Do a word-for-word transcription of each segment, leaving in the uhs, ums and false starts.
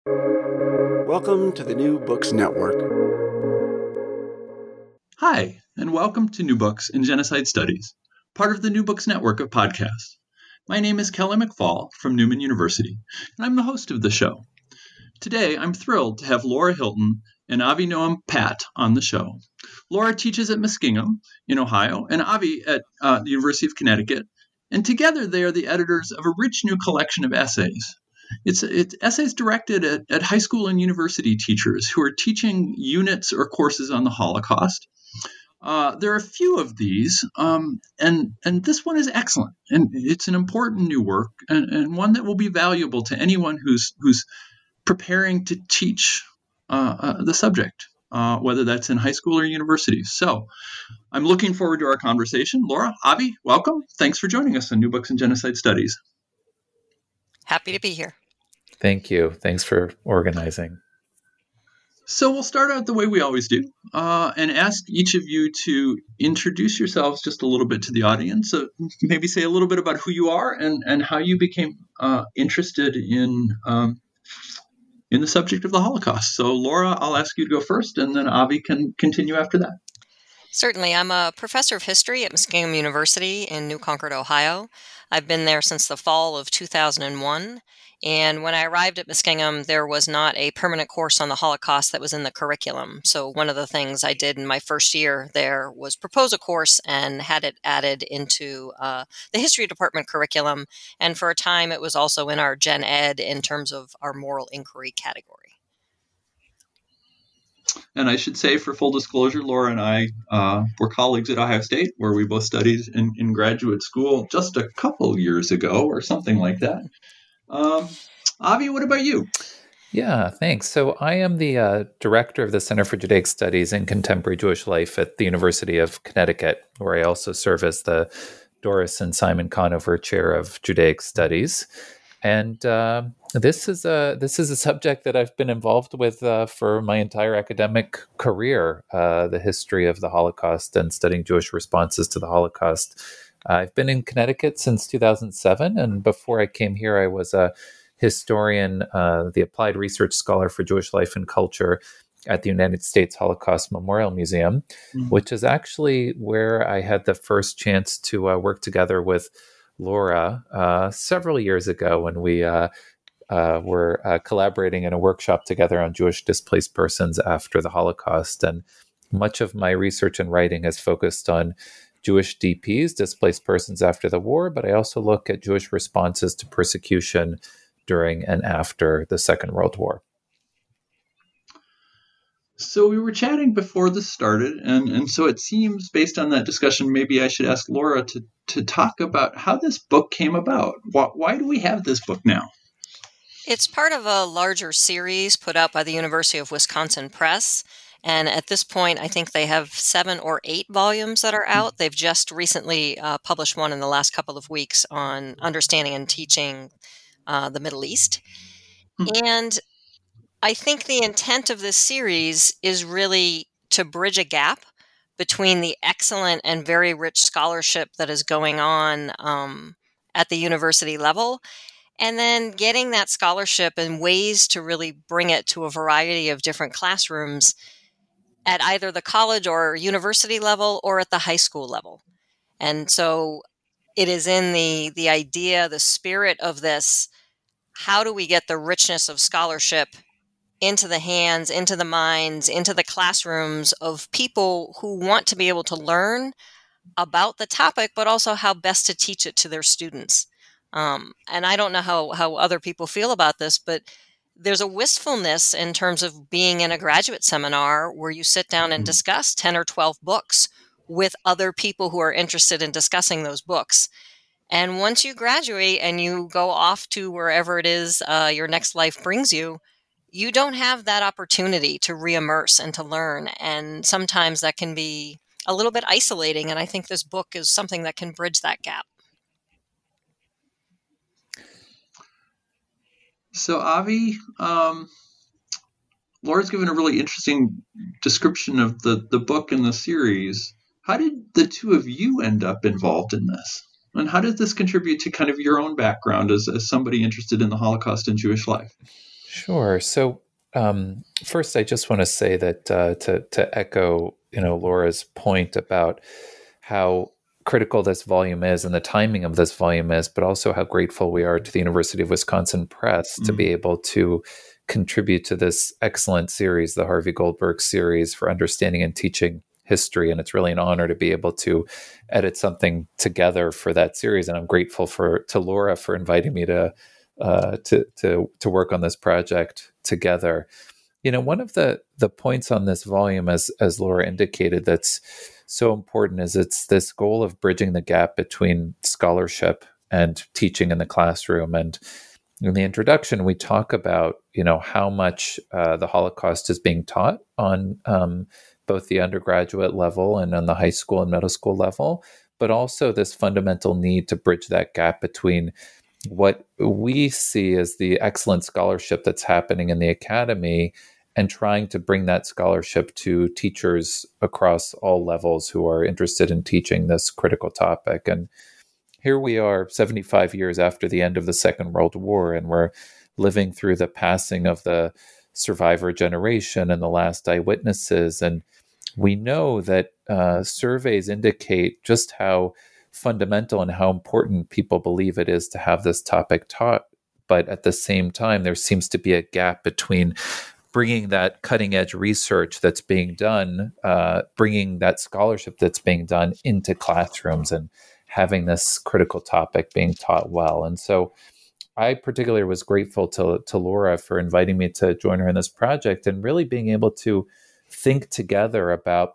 Welcome to the New Books Network. Hi, and welcome to New Books in Genocide Studies, part of the New Books Network of podcasts. My name is Kelly McFall from Newman University, and I'm the host of the show. Today, I'm thrilled to have Laura Hilton and Avi Noam Pat on the show. Laura teaches at Muskingum in Ohio, and Avi at uh, the University of Connecticut, and together they are the editors of a rich new collection of essays. It's, it's essays directed at, at high school and university teachers who are teaching units or courses on the Holocaust. Uh, there are a few of these, um, and and this one is excellent, and it's an important new work, and, and one that will be valuable to anyone who's who's preparing to teach uh, uh, the subject, uh, whether that's in high school or university. So I'm looking forward to our conversation. Laura, Avi, welcome. Thanks for joining us on New Books in Genocide Studies. Happy to be here. Thank you. Thanks for organizing. So we'll start out the way we always do, uh, and ask each of you to introduce yourselves just a little bit to the audience. So maybe say a little bit about who you are and, and how you became uh, interested in um, in the subject of the Holocaust. So Laura, I'll ask you to go first, and then Avi can continue after that. Certainly. I'm a professor of history at Muskingum University in New Concord, Ohio. I've been there since the fall of two thousand one. And when I arrived at Muskingum, there was not a permanent course on the Holocaust that was in the curriculum. So one of the things I did in my first year there was propose a course and had it added into uh, the history department curriculum. And for a time, it was also in our gen ed in terms of our moral inquiry category. And I should say, for full disclosure, Laura and I uh, were colleagues at Ohio State, where we both studied in, in graduate school just a couple years ago or something like that. Um, Avi, what about you? Yeah, thanks. So I am the uh, director of the Center for Judaic Studies and Contemporary Jewish Life at the University of Connecticut, where I also serve as the Doris and Simon Conover Chair of Judaic Studies. And uh, this is a this is a subject that I've been involved with uh, for my entire academic career, uh, the history of the Holocaust and studying Jewish responses to the Holocaust. Uh, I've been in Connecticut since two thousand seven, and before I came here, I was a historian, uh, the applied research scholar for Jewish life and culture at the United States Holocaust Memorial Museum, mm-hmm. which is actually where I had the first chance to uh, work together with Laura uh, several years ago when we uh, uh, were uh, collaborating in a workshop together on Jewish displaced persons after the Holocaust. And much of my research and writing has focused on Jewish D Ps, displaced persons after the war, but I also look at Jewish responses to persecution during and after the Second World War. So we were chatting before this started, and, and so it seems, based on that discussion, maybe I should ask Laura to, to talk about how this book came about. Why, why do we have this book now? It's part of a larger series put out by the University of Wisconsin Press. And at this point, I think they have seven or eight volumes that are out. They've just recently uh, published one in the last couple of weeks on understanding and teaching uh, the Middle East. Mm-hmm. And I think the intent of this series is really to bridge a gap between the excellent and very rich scholarship that is going on um, at the university level, and then getting that scholarship and ways to really bring it to a variety of different classrooms at either the college or university level or at the high school level. And so it is in the the idea, the spirit of this, how do we get the richness of scholarship into the hands, into the minds, into the classrooms of people who want to be able to learn about the topic, but also how best to teach it to their students. Um, and I don't know how, how other people feel about this, but there's a wistfulness in terms of being in a graduate seminar where you sit down and discuss ten or twelve books with other people who are interested in discussing those books. And once you graduate and you go off to wherever it is uh, your next life brings you, you don't have that opportunity to re-immerse and to learn. And sometimes that can be a little bit isolating. And I think this book is something that can bridge that gap. So, Avi, um, Laura's given a really interesting description of the, the book and the series. How did the two of you end up involved in this? And how did this contribute to kind of your own background as, as somebody interested in the Holocaust and Jewish life? Sure. So um, first, I just want to say that uh, to to echo, you know, Laura's point about how critical this volume is and the timing of this volume is, but also how grateful we are to the University of Wisconsin Press mm-hmm. to be able to contribute to this excellent series, the Harvey Goldberg series for understanding and teaching history. And it's really an honor to be able to edit something together for that series. And I'm grateful for to Laura for inviting me to uh, to to to work on this project together. You know, one of the the points on this volume, as as Laura indicated, that's so important is it's this goal of bridging the gap between scholarship and teaching in the classroom. And in the introduction, we talk about, you know, how much uh, the Holocaust is being taught on um, both the undergraduate level and on the high school and middle school level, but also this fundamental need to bridge that gap between what we see as the excellent scholarship that's happening in the academy and trying to bring that scholarship to teachers across all levels who are interested in teaching this critical topic. And here we are seventy-five years after the end of the Second World War, and we're living through the passing of the survivor generation and the last eyewitnesses. And we know that uh, surveys indicate just how fundamental and how important people believe it is to have this topic taught. But at the same time, there seems to be a gap between bringing that cutting edge research that's being done, uh, bringing that scholarship that's being done into classrooms and having this critical topic being taught well. And so I particularly was grateful to, to Laura for inviting me to join her in this project and really being able to think together about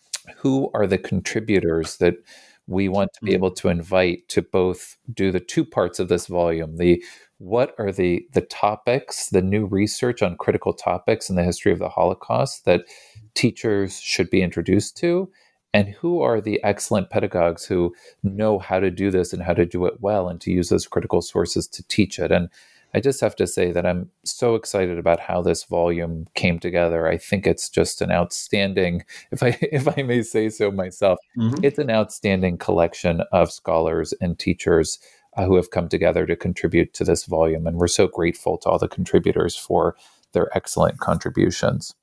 who are the contributors that we want to be able to invite to both do the two parts of this volume, the what are the the topics, the new research on critical topics in the history of the Holocaust that teachers should be introduced to, and who are the excellent pedagogues who know how to do this and how to do it well and to use those critical sources to teach it. And I just have to say that I'm so excited about how this volume came together. I think it's just an outstanding, if I if I may say so myself, mm-hmm. it's an outstanding collection of scholars and teachers uh, who have come together to contribute to this volume. And we're so grateful to all the contributors for their excellent contributions.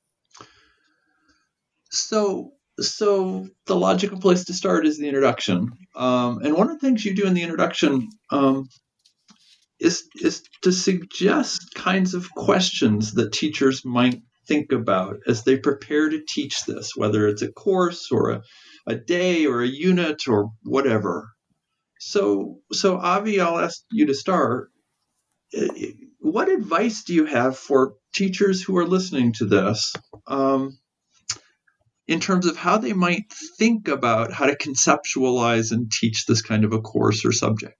So, so the logical place to start is the introduction. Um, and one of the things you do in the introduction um, is is to suggest kinds of questions that teachers might think about as they prepare to teach this, whether it's a course or a, a day or a unit or whatever. So, so Avi, I'll ask you to start. What advice do you have for teachers who are listening to this um, in terms of how they might think about how to conceptualize and teach this kind of a course or subject?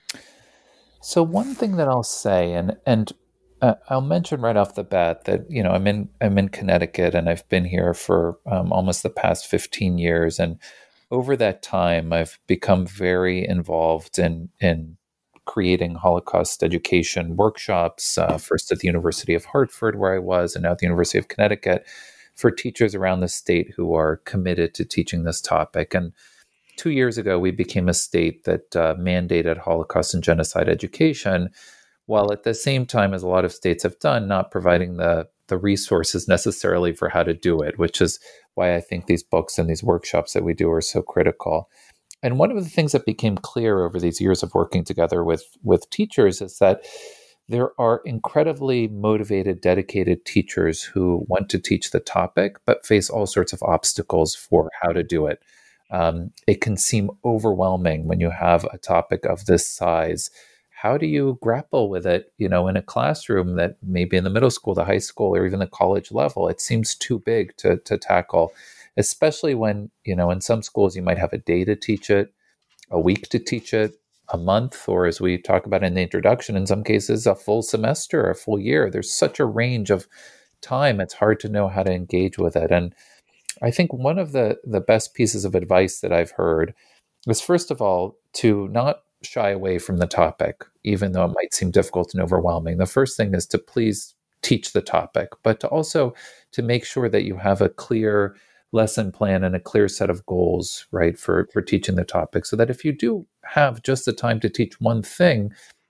So one thing that I'll say, and and uh, I'll mention right off the bat that you know I'm in I'm in Connecticut and I've been here for um, almost the past fifteen years, and over that time I've become very involved in in creating Holocaust education workshops. Uh, first at the University of Hartford, where I was, and now at the University of Connecticut, for teachers around the state who are committed to teaching this topic. And two years ago, we became a state that uh, mandated Holocaust and genocide education, while at the same time, as a lot of states have done, not providing the, the resources necessarily for how to do it, which is why I think these books and these workshops that we do are so critical. And one of the things that became clear over these years of working together with, with teachers is that there are incredibly motivated, dedicated teachers who want to teach the topic, but face all sorts of obstacles for how to do it. Um, it can seem overwhelming when you have a topic of this size. How do you grapple with it, you know, in a classroom that maybe in the middle school, the high school, or even the college level? It seems too big to to tackle, especially when, you know, in some schools you might have a day to teach it, a week to teach it, a month, or as we talk about in the introduction, in some cases, a full semester, a full year. There's such a range of time. It's hard to know how to engage with it. And I think one of the, the best pieces of advice that I've heard is, first of all, to not shy away from the topic, even though it might seem difficult and overwhelming. The first thing is to please teach the topic, but to also to make sure that you have a clear lesson plan and a clear set of goals, right, for, for teaching the topic, so that if you do have just the time to teach one thing,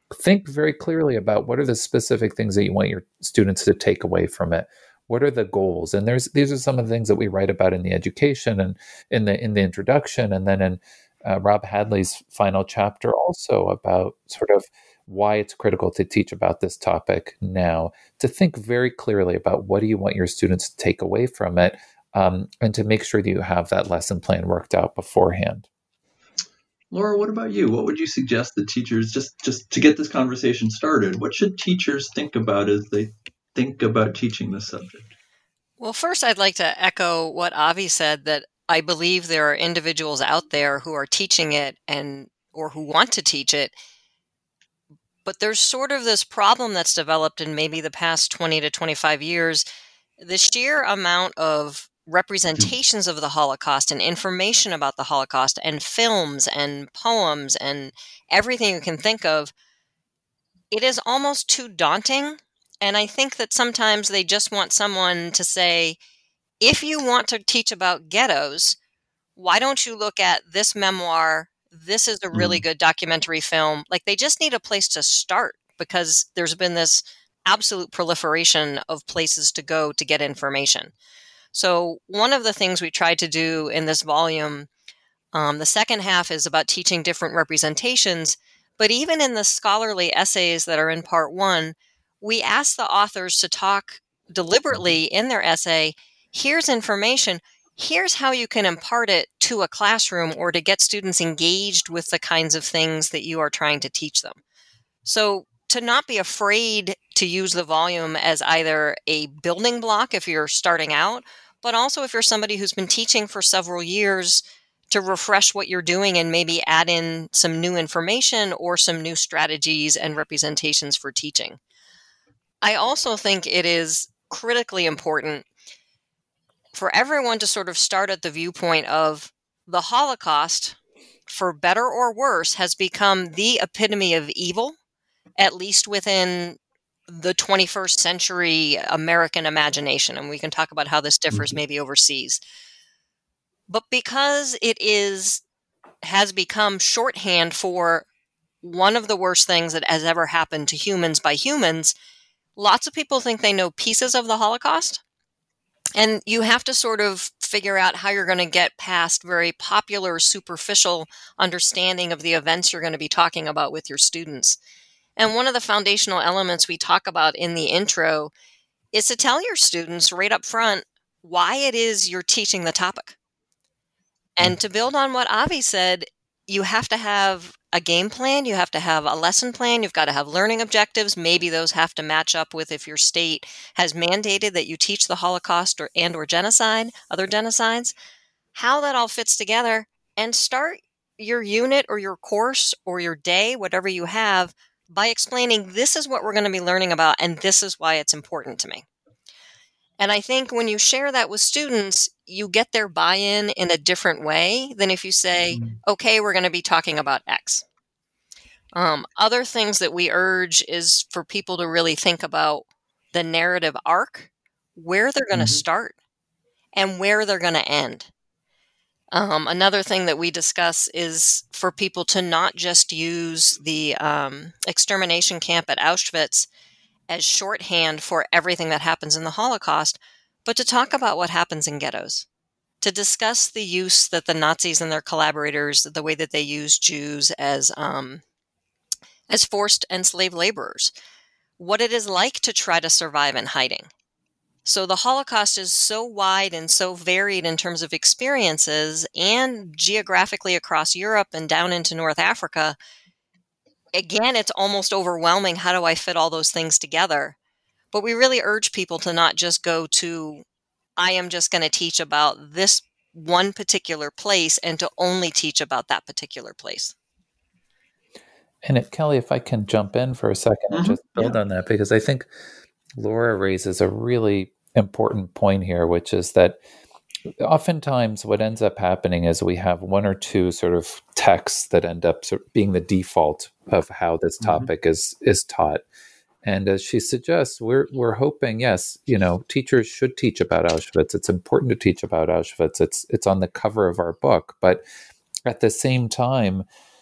think very clearly about what are the specific things that you want your students to take away from it. What are the goals? And there's these are some of the things that we write about in the education and in the in the introduction, and then in uh, Rob Hadley's final chapter also about sort of why it's critical to teach about this topic now, to think very clearly about what do you want your students to take away from it, um, and to make sure that you have that lesson plan worked out beforehand. Laura, what about you? What would you suggest that teachers, just, just to get this conversation started, what should teachers think about as they think about teaching this subject? Well, first, I'd like to echo what Avi said, that I believe there are individuals out there who are teaching it and or who want to teach it. But there's sort of this problem that's developed in maybe the past twenty to twenty-five years, the sheer amount of representations of the Holocaust and information about the Holocaust and films and poems and everything you can think of. It is almost too daunting. And I think that sometimes they just want someone to say, if you want to teach about ghettos, why don't you look at this memoir? This is a really good documentary film. Like, they just need a place to start, because there's been this absolute proliferation of places to go to get information. So one of the things we tried to do in this volume, um, the second half is about teaching different representations, but even in the scholarly essays that are in part one, we asked the authors to talk deliberately in their essay, here's information, here's how you can impart it to a classroom or to get students engaged with the kinds of things that you are trying to teach them. So to not be afraid to use the volume as either a building block if you're starting out, but also if you're somebody who's been teaching for several years, to refresh what you're doing and maybe add in some new information or some new strategies and representations for teaching. I also think it is critically important for everyone to sort of start at the viewpoint of the Holocaust, for better or worse, has become the epitome of evil, at least within the twenty-first century American imagination. And we can talk about how this differs maybe overseas. But because it is has become shorthand for one of the worst things that has ever happened to humans by humans, lots of people think they know pieces of the Holocaust. And you have to sort of figure out how you're going to get past very popular, superficial understanding of the events you're going to be talking about with your students. And one of the foundational elements we talk about in the intro is to tell your students right up front why it is you're teaching the topic. And to build on what Avi said, you have to have a game plan, you have to have a lesson plan, you've got to have learning objectives. Maybe those have to match up with if your state has mandated that you teach the Holocaust or and or genocide, other genocides, how that all fits together, and start your unit or your course or your day, whatever you have, by explaining this is what we're going to be learning about and this is why it's important to me. And I think when you share that with students, you get their buy-in in a different way than if you say, okay, we're going to be talking about X. Um, other things that we urge is for people to really think about the narrative arc, where they're going to mm-hmm. start and where they're going to end. Um, another thing that we discuss is for people to not just use the um, extermination camp at Auschwitz as shorthand for everything that happens in the Holocaust, but to talk about what happens in ghettos, to discuss the use that the Nazis and their collaborators, the way that they use Jews as um, as forced and slave laborers, what it is like to try to survive in hiding. So the Holocaust is so wide and so varied in terms of experiences and geographically across Europe and down into North Africa. Again, it's almost overwhelming. How do I fit all those things together? But we really urge people to not just go to, I am just going to teach about this one particular place and to only teach about that particular place. And if, Kelly, if I can jump in for a second and mm-hmm. just build yeah. on that, because I think Laura raises a really important point here, which is that oftentimes what ends up happening is we have one or two sort of texts that end up sort of being the default of how this topic mm-hmm. is is taught. And as she suggests, we're we're hoping, yes, you know, teachers should teach about Auschwitz. It's important to teach about Auschwitz. It's it's on the cover of our book. But at the same time,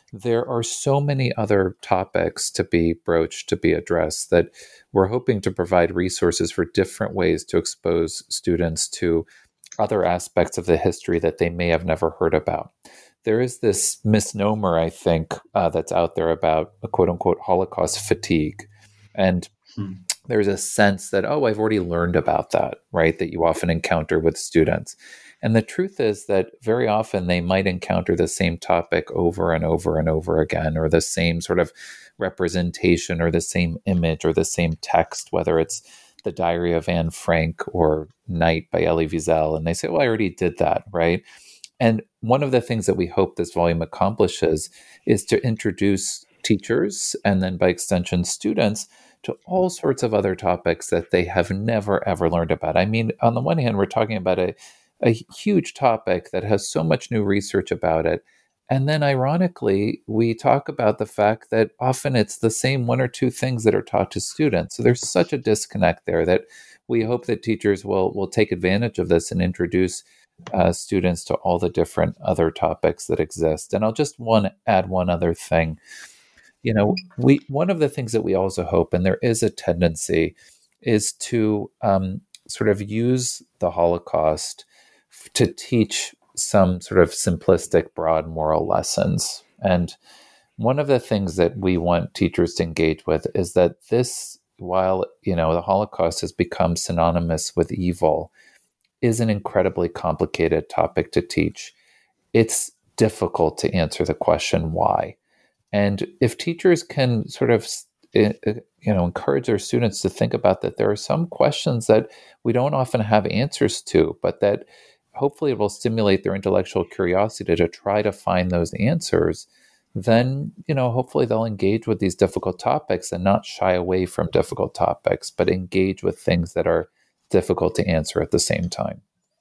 there are so many other topics to be broached, to be addressed, that we're hoping to provide resources for different ways to expose students to other aspects of the history that they may have never heard about. There is this misnomer, I think, uh, that's out there about a quote unquote Holocaust fatigue. And hmm. there's a sense that, oh, I've already learned about that, right? That you often encounter with students. And the truth is that very often they might encounter the same topic over and over and over again, or the same sort of representation, or the same image, or the same text, whether it's The Diary of Anne Frank or Night by Elie Wiesel. And they say, well, I already did that, right? And one of the things that we hope this volume accomplishes is to introduce teachers, and then by extension students, to all sorts of other topics that they have never, ever learned about. I mean, on the one hand, we're talking about a, a huge topic that has so much new research about it. And then ironically, we talk about the fact that often it's the same one or two things that are taught to students. So there's such a disconnect there that we hope that teachers will, will take advantage of this and introduce uh, students to all the different other topics that exist. And I'll just one add one other thing. You know, we one of the things that we also hope, and there is a tendency, is to um, sort of use the Holocaust f- to teach some sort of simplistic, broad moral lessons. And one of the things that we want teachers to engage with is that this, while, you know, the Holocaust has become synonymous with evil, is an incredibly complicated topic to teach. It's difficult to answer the question why. And if teachers can sort of, you know, encourage their students to think about that, there are some questions that we don't often have answers to, but that hopefully it will stimulate their intellectual curiosity to try to find those answers. Then, you know, hopefully they'll engage with these difficult topics and not shy away from difficult topics, but engage with things that are difficult to answer at the same time.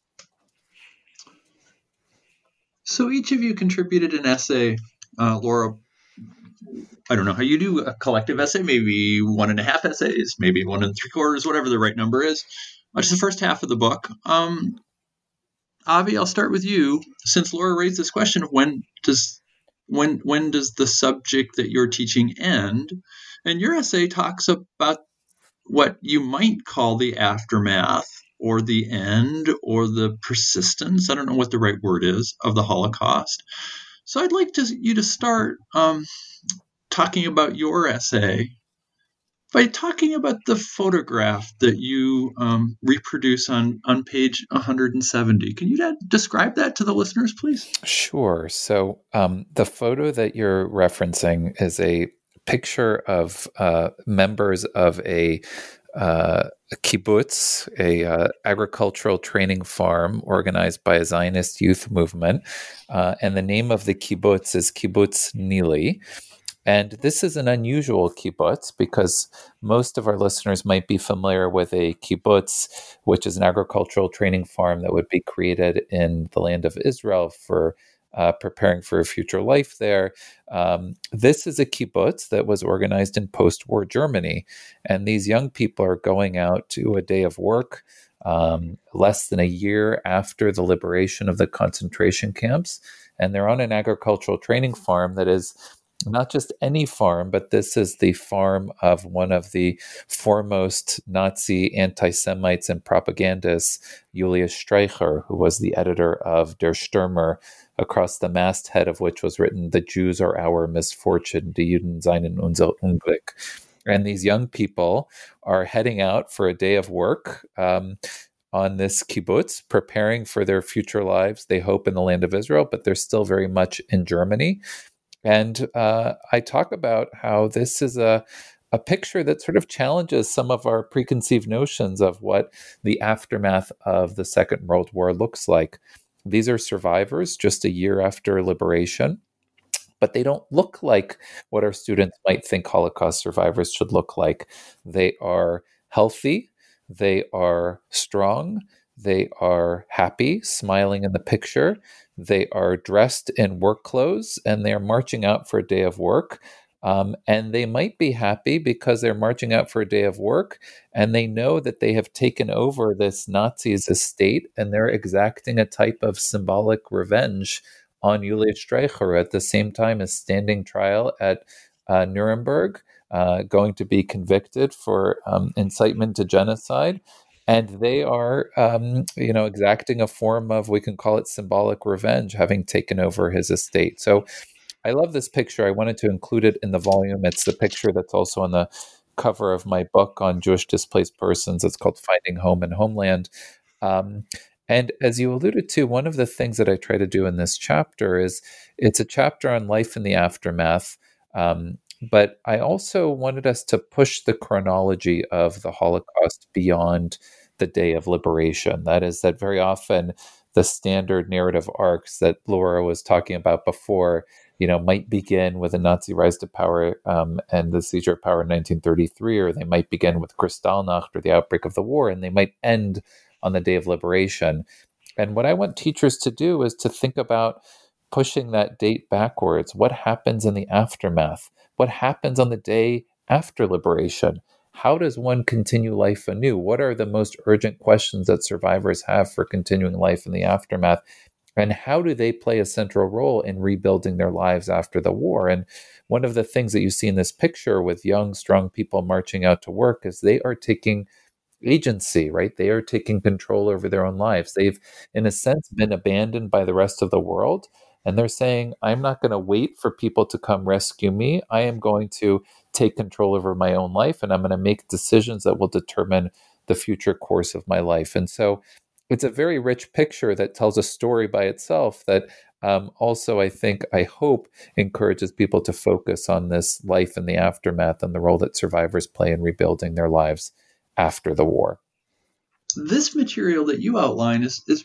So each of you contributed an essay. Uh, Laura, I don't know how you do a collective essay, maybe one and a half essays, maybe one and three quarters, whatever the right number is. Which is the first half of the book. Um, Avi, I'll start with you. Since Laura raised this question of when does when when does the subject that you're teaching end? And your essay talks about what you might call the aftermath, or the end, or the persistence, I don't know what the right word is, of the Holocaust. So I'd like to, you to start um, talking about your essay by talking about the photograph that you um, reproduce on, on page one hundred seventy. Can you da- describe that to the listeners, please? Sure. So um, the photo that you're referencing is a picture of uh, members of a, uh, a kibbutz, a uh, agricultural training farm organized by a Zionist youth movement. Uh, and the name of the kibbutz is Kibbutz Nili. And this is an unusual kibbutz because most of our listeners might be familiar with a kibbutz, which is an agricultural training farm that would be created in the land of Israel for uh, preparing for a future life there. Um, this is a kibbutz that was organized in post-war Germany. And these young people are going out to a day of work um, less than a year after the liberation of the concentration camps. And they're on an agricultural training farm that is not just any farm, but this is the farm of one of the foremost Nazi anti-Semites and propagandists, Julius Streicher, who was the editor of Der Stürmer, across the masthead of which was written, "The Jews are our misfortune, die Juden seien unser Unglück." And these young people are heading out for a day of work um, on this kibbutz, preparing for their future lives, they hope, in the land of Israel, but they're still very much in Germany. And uh, I talk about how this is a, a picture that sort of challenges some of our preconceived notions of what the aftermath of the Second World War looks like. These are survivors just a year after liberation, but they don't look like what our students might think Holocaust survivors should look like. They are healthy, they are strong, they are happy, smiling in the picture. They are dressed in work clothes and they're marching out for a day of work. Um, and they might be happy because they're marching out for a day of work and they know that they have taken over this Nazi's estate and they're exacting a type of symbolic revenge on Julius Streicher at the same time as standing trial at uh, Nuremberg, uh, going to be convicted for um, incitement to genocide. And they are, um, you know, exacting a form of, we can call it symbolic revenge, having taken over his estate. So I love this picture. I wanted to include it in the volume. It's the picture that's also on the cover of my book on Jewish displaced persons. It's called Finding Home and Homeland. Um, and as you alluded to, one of the things that I try to do in this chapter is it's a chapter on life in the aftermath. Um, but I also wanted us to push the chronology of the Holocaust beyond the day of liberation. That is, that very often the standard narrative arcs that Laura was talking about before, you know, might begin with a Nazi rise to power um, and the seizure of power in nineteen thirty-three, or they might begin with Kristallnacht or the outbreak of the war, and they might end on the day of liberation. And what I want teachers to do is to think about pushing that date backwards. What happens in the aftermath? What happens on the day after liberation? How does one continue life anew? What are the most urgent questions that survivors have for continuing life in the aftermath? And how do they play a central role in rebuilding their lives after the war? And one of the things that you see in this picture with young, strong people marching out to work is they are taking agency, right? They are taking control over their own lives. They've, in a sense, been abandoned by the rest of the world. And they're saying, I'm not going to wait for people to come rescue me. I am going to take control over my own life, and I'm going to make decisions that will determine the future course of my life. And so it's a very rich picture that tells a story by itself that um, also, I think, I hope, encourages people to focus on this life in the aftermath and the role that survivors play in rebuilding their lives after the war. This material that you outline is, is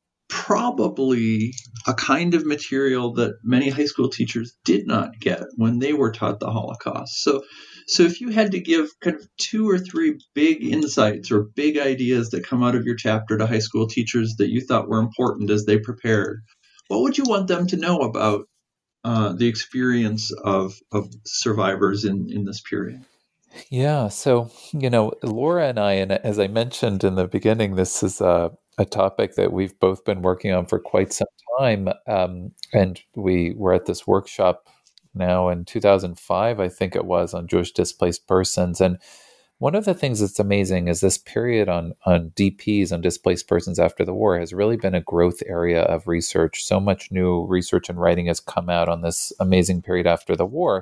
probably a kind of material that many high school teachers did not get when they were taught the Holocaust. So, so if you had to give kind of two or three big insights or big ideas that come out of your chapter to high school teachers that you thought were important as they prepared, what would you want them to know about uh, the experience of, of survivors in, in this period? Yeah, so, you know, Laura and I, and as I mentioned in the beginning, this is a, a topic that we've both been working on for quite some time. Um, and we were at this workshop now in two thousand five, I think it was, on Jewish displaced persons. And one of the things that's amazing is this period on, on D Ps, on displaced persons after the war, has really been a growth area of research. So much new research and writing has come out on this amazing period after the war.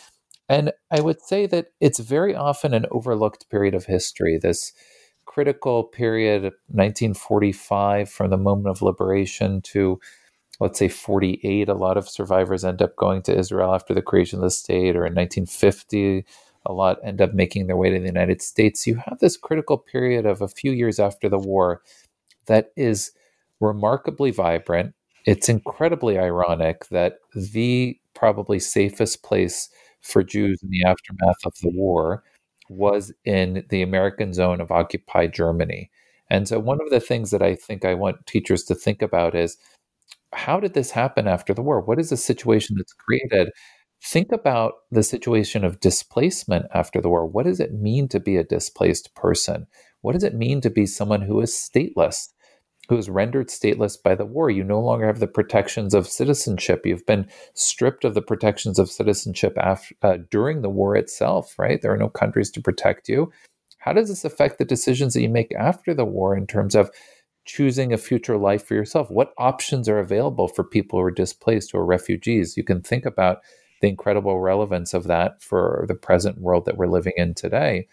And I would say that it's very often an overlooked period of history, this critical period, nineteen forty-five, from the moment of liberation to, let's say, forty-eight. A lot of survivors end up going to Israel after the creation of the state, or in nineteen fifty, a lot end up making their way to the United States. You have this critical period of a few years after the war that is remarkably vibrant. It's incredibly ironic that the probably safest place for Jews in the aftermath of the war was in the American zone of occupied Germany. And so one of the things that I think I want teachers to think about is, how did this happen after the war? What is the situation that's created? Think about the situation of displacement after the war. What does it mean to be a displaced person? What does it mean to be someone who is stateless, who is rendered stateless by the war? You no longer have the protections of citizenship. You've been stripped of the protections of citizenship after, uh, during the war itself, right? There are no countries to protect you. How does this affect the decisions that you make after the war in terms of choosing a future life for yourself? What options are available for people who are displaced, who are refugees? You can think about the incredible relevance of that for the present world that we're living in today.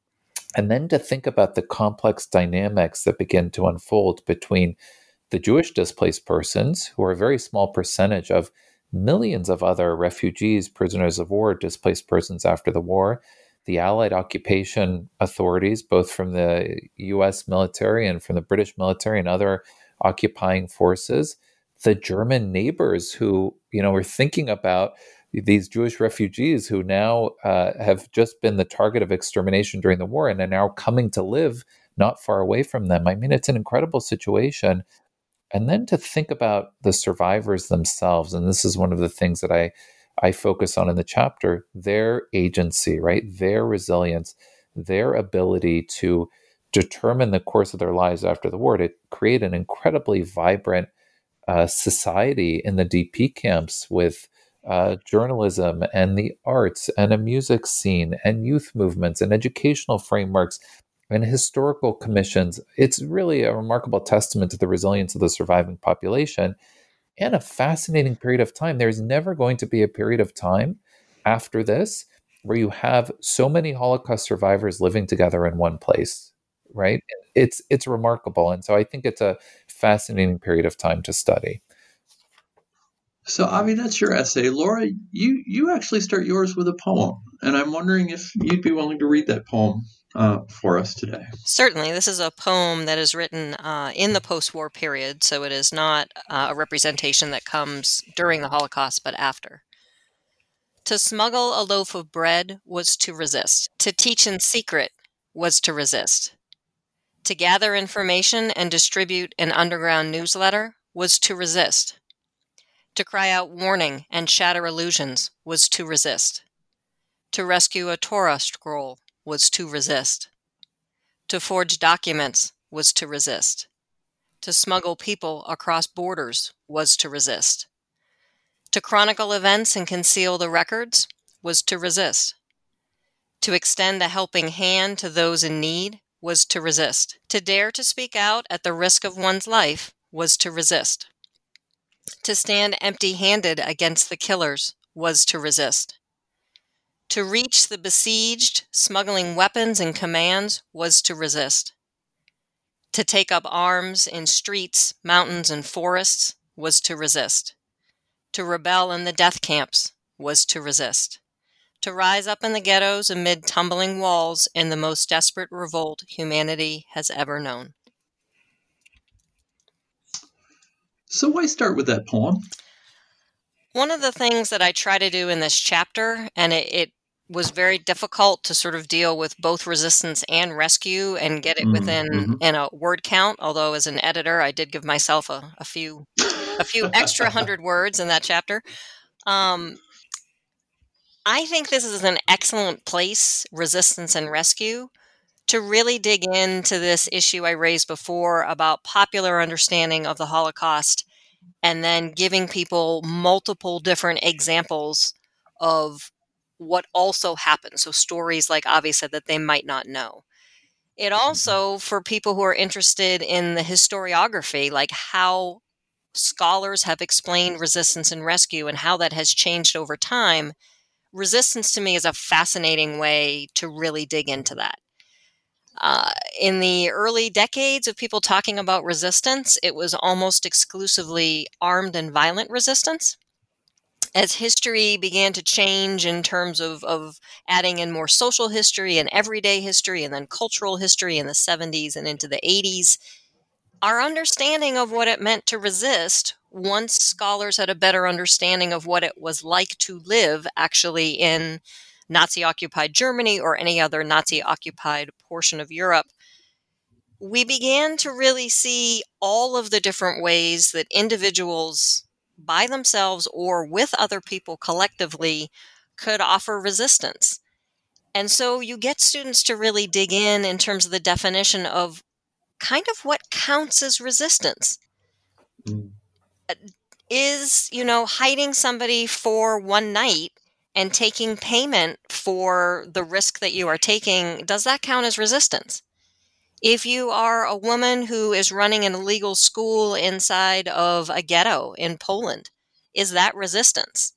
And then to think about the complex dynamics that begin to unfold between the Jewish displaced persons, who are a very small percentage of millions of other refugees, prisoners of war, displaced persons after the war, the Allied occupation authorities, both from the U S military and from the British military and other occupying forces, the German neighbors who, you know, were thinking about these Jewish refugees who now uh, have just been the target of extermination during the war and are now coming to live not far away from them. I mean, it's an incredible situation. And then to think about the survivors themselves, and this is one of the things that I, I focus on in the chapter, their agency, right? Their resilience, their ability to determine the course of their lives after the war, to create an incredibly vibrant uh, society in the D P camps with uh, journalism and the arts and a music scene and youth movements and educational frameworks and historical commissions. It's really a remarkable testament to the resilience of the surviving population and a fascinating period of time. There's never going to be a period of time after this where you have so many Holocaust survivors living together in one place, right? It's it's remarkable. And so I think it's a fascinating period of time to study. So, Avi, that's your essay. Laura, you, you actually start yours with a poem, and I'm wondering if you'd be willing to read that poem uh, for us today. Certainly. This is a poem that is written uh, in the post-war period, so it is not uh, a representation that comes during the Holocaust, but after. To smuggle a loaf of bread was to resist. To teach in secret was to resist. To gather information and distribute an underground newsletter was to resist. To cry out warning and shatter illusions was to resist. To rescue a Torah scroll was to resist. To forge documents was to resist. To smuggle people across borders was to resist. To chronicle events and conceal the records was to resist. To extend a helping hand to those in need was to resist. To dare to speak out at the risk of one's life was to resist. To stand empty-handed against the killers was to resist. To reach the besieged, smuggling weapons and commands was to resist. To take up arms in streets, mountains, and forests was to resist. To rebel in the death camps was to resist. To rise up in the ghettos amid tumbling walls in the most desperate revolt humanity has ever known. So why start with that poem? One of the things that I try to do in this chapter, and it, it was very difficult to sort of deal with both resistance and rescue and get it Mm, within mhm. in a word count, although as an editor, I did give myself a, a few a few extra hundred words in that chapter. Um, I think this is an excellent place, resistance and rescue, to really dig into this issue I raised before about popular understanding of the Holocaust and then giving people multiple different examples of what also happened. So stories like Avi said that they might not know. It also, for people who are interested in the historiography, like how scholars have explained resistance and rescue and how that has changed over time, resistance to me is a fascinating way to really dig into that. Uh, in the early decades of people talking about resistance, it was almost exclusively armed and violent resistance. As history began to change in terms of, of adding in more social history and everyday history and then cultural history in the seventies and into the eighties, our understanding of what it meant to resist, once scholars had a better understanding of what it was like to live actually in Nazi-occupied Germany or any other Nazi-occupied portion of Europe, we began to really see all of the different ways that individuals by themselves or with other people collectively could offer resistance. And so you get students to really dig in in terms of the definition of kind of what counts as resistance. Mm. Is, you know, hiding somebody for one night and taking payment for the risk that you are taking, does that count as resistance? If you are a woman who is running an illegal school inside of a ghetto in Poland, is that resistance?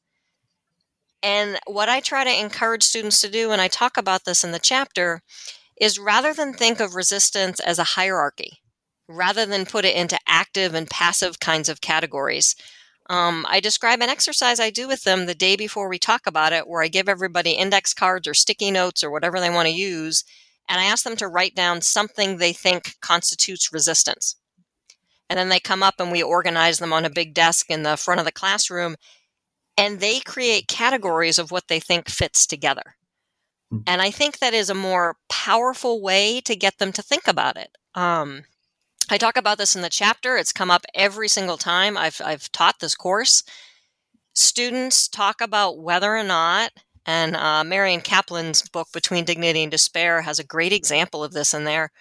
And what I try to encourage students to do, and I talk about this in the chapter, is rather than think of resistance as a hierarchy, rather than put it into active and passive kinds of categories, um, I describe an exercise I do with them the day before we talk about it, where I give everybody index cards or sticky notes or whatever they want to use, and I ask them to write down something they think constitutes resistance. And then they come up and we organize them on a big desk in the front of the classroom, and they create categories of what they think fits together. Mm. And I think that is a more powerful way to get them to think about it. Um, I talk about this in the chapter. It's come up every single time I've I've taught this course. Students talk about whether or not, and uh, Marian Kaplan's book, Between Dignity and Despair, has a great example of this in there.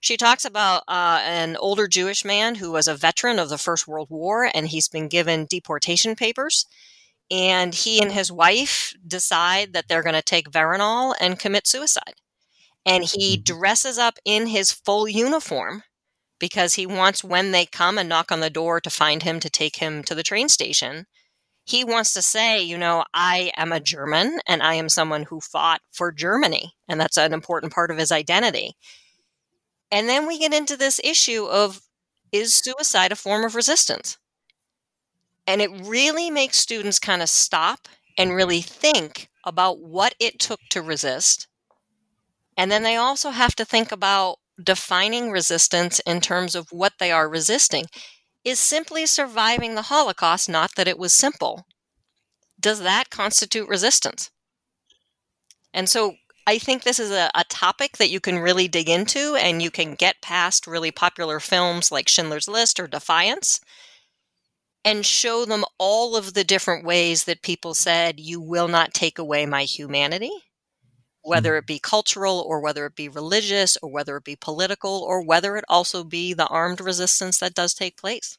She talks about uh, an older Jewish man who was a veteran of the First World War, and he's been given deportation papers. And he and his wife decide that they're going to take Veronal and commit suicide. And he dresses up in his full uniform because he wants, when they come and knock on the door to find him to take him to the train station, he wants to say, you know, I am a German and I am someone who fought for Germany. And that's an important part of his identity. And then we get into this issue of, is suicide a form of resistance? And it really makes students kind of stop and really think about what it took to resist. And then they also have to think about defining resistance in terms of what they are resisting. Is simply surviving the Holocaust, not that it was simple, does that constitute resistance? And so I think this is a, a topic that you can really dig into, and you can get past really popular films like Schindler's List or Defiance and show them all of the different ways that people said, you will not take away my humanity, whether it be cultural or whether it be religious or whether it be political or whether it also be the armed resistance that does take place.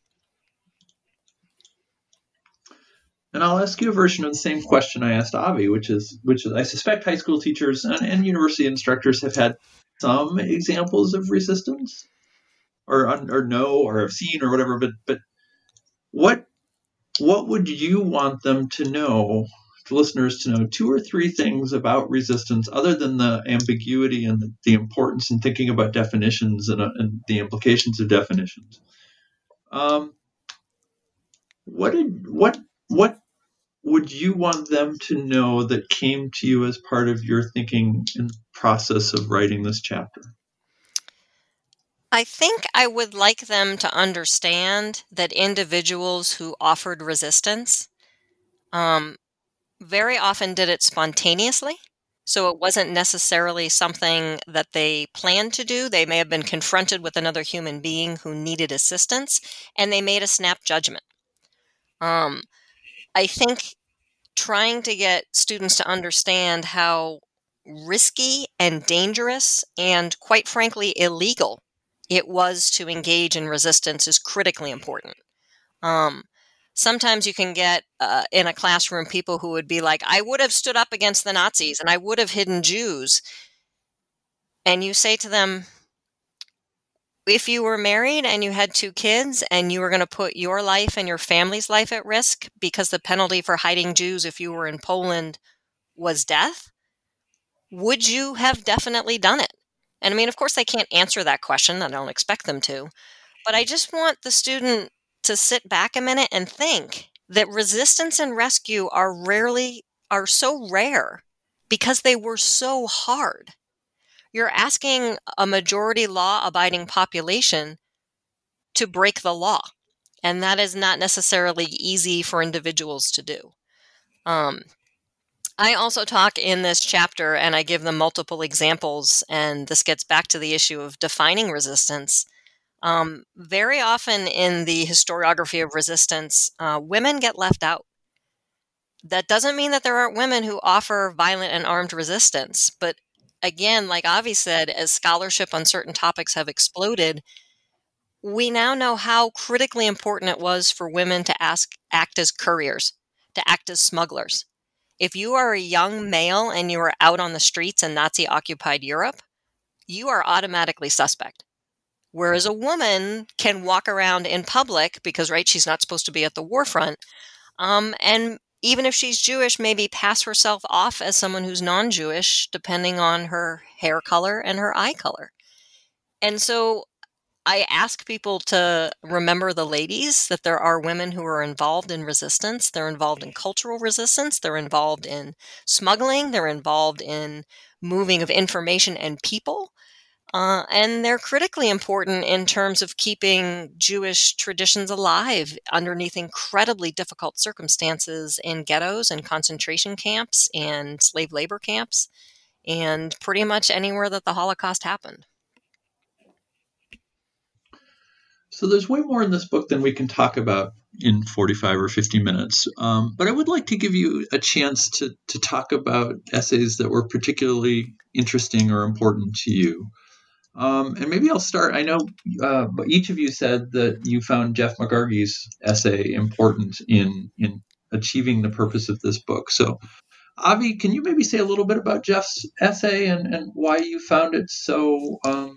And I'll ask you a version of the same question I asked Avi, which is, which is, I suspect high school teachers and, and university instructors have had some examples of resistance, or or know, or have seen, or whatever. But but what what would you want them to know, the listeners to know, two or three things about resistance, other than the ambiguity and the, the importance in thinking about definitions and, uh, and the implications of definitions? Um, what did what what would you want them to know that came to you as part of your thinking and process of writing this chapter? I think I would like them to understand that individuals who offered resistance um, very often did it spontaneously. So it wasn't necessarily something that they planned to do. They may have been confronted with another human being who needed assistance, and they made a snap judgment. Um, I think trying to get students to understand how risky and dangerous and, quite frankly, illegal it was to engage in resistance is critically important. Um, sometimes you can get uh, in a classroom people who would be like, I would have stood up against the Nazis and I would have hidden Jews. And you say to them, if you were married and you had two kids and you were going to put your life and your family's life at risk because the penalty for hiding Jews if you were in Poland was death, would you have definitely done it? And I mean, of course, they can't answer that question. I don't expect them to. But I just want the student to sit back a minute and think that resistance and rescue are rarely, are so rare because they were so hard. You're asking a majority law-abiding population to break the law, and that is not necessarily easy for individuals to do. Um, I also talk in this chapter, and I give them multiple examples, and this gets back to the issue of defining resistance. Um, very often in the historiography of resistance, uh, women get left out. That doesn't mean that there aren't women who offer violent and armed resistance, but again, like Avi said, as scholarship on certain topics have exploded, we now know how critically important it was for women to ask, act as couriers, to act as smugglers. If you are a young male and you are out on the streets in Nazi-occupied Europe, you are automatically suspect. Whereas a woman can walk around in public because, right, she's not supposed to be at the war front, um, and even if she's Jewish, maybe pass herself off as someone who's non-Jewish, depending on her hair color and her eye color. And so I ask people to remember the ladies, that there are women who are involved in resistance. They're involved in cultural resistance. They're involved in smuggling. They're involved in moving of information and people. Uh, and they're critically important in terms of keeping Jewish traditions alive underneath incredibly difficult circumstances in ghettos and concentration camps and slave labor camps, and pretty much anywhere that the Holocaust happened. So there's way more in this book than we can talk about in forty-five or fifty minutes. Um, but I would like to give you a chance to, to talk about essays that were particularly interesting or important to you. Um, and maybe I'll start. I know uh, each of you said that you found Jeff McGarvey's essay important in in achieving the purpose of this book. So, Avi, can you maybe say a little bit about Jeff's essay and, and why you found it so, um,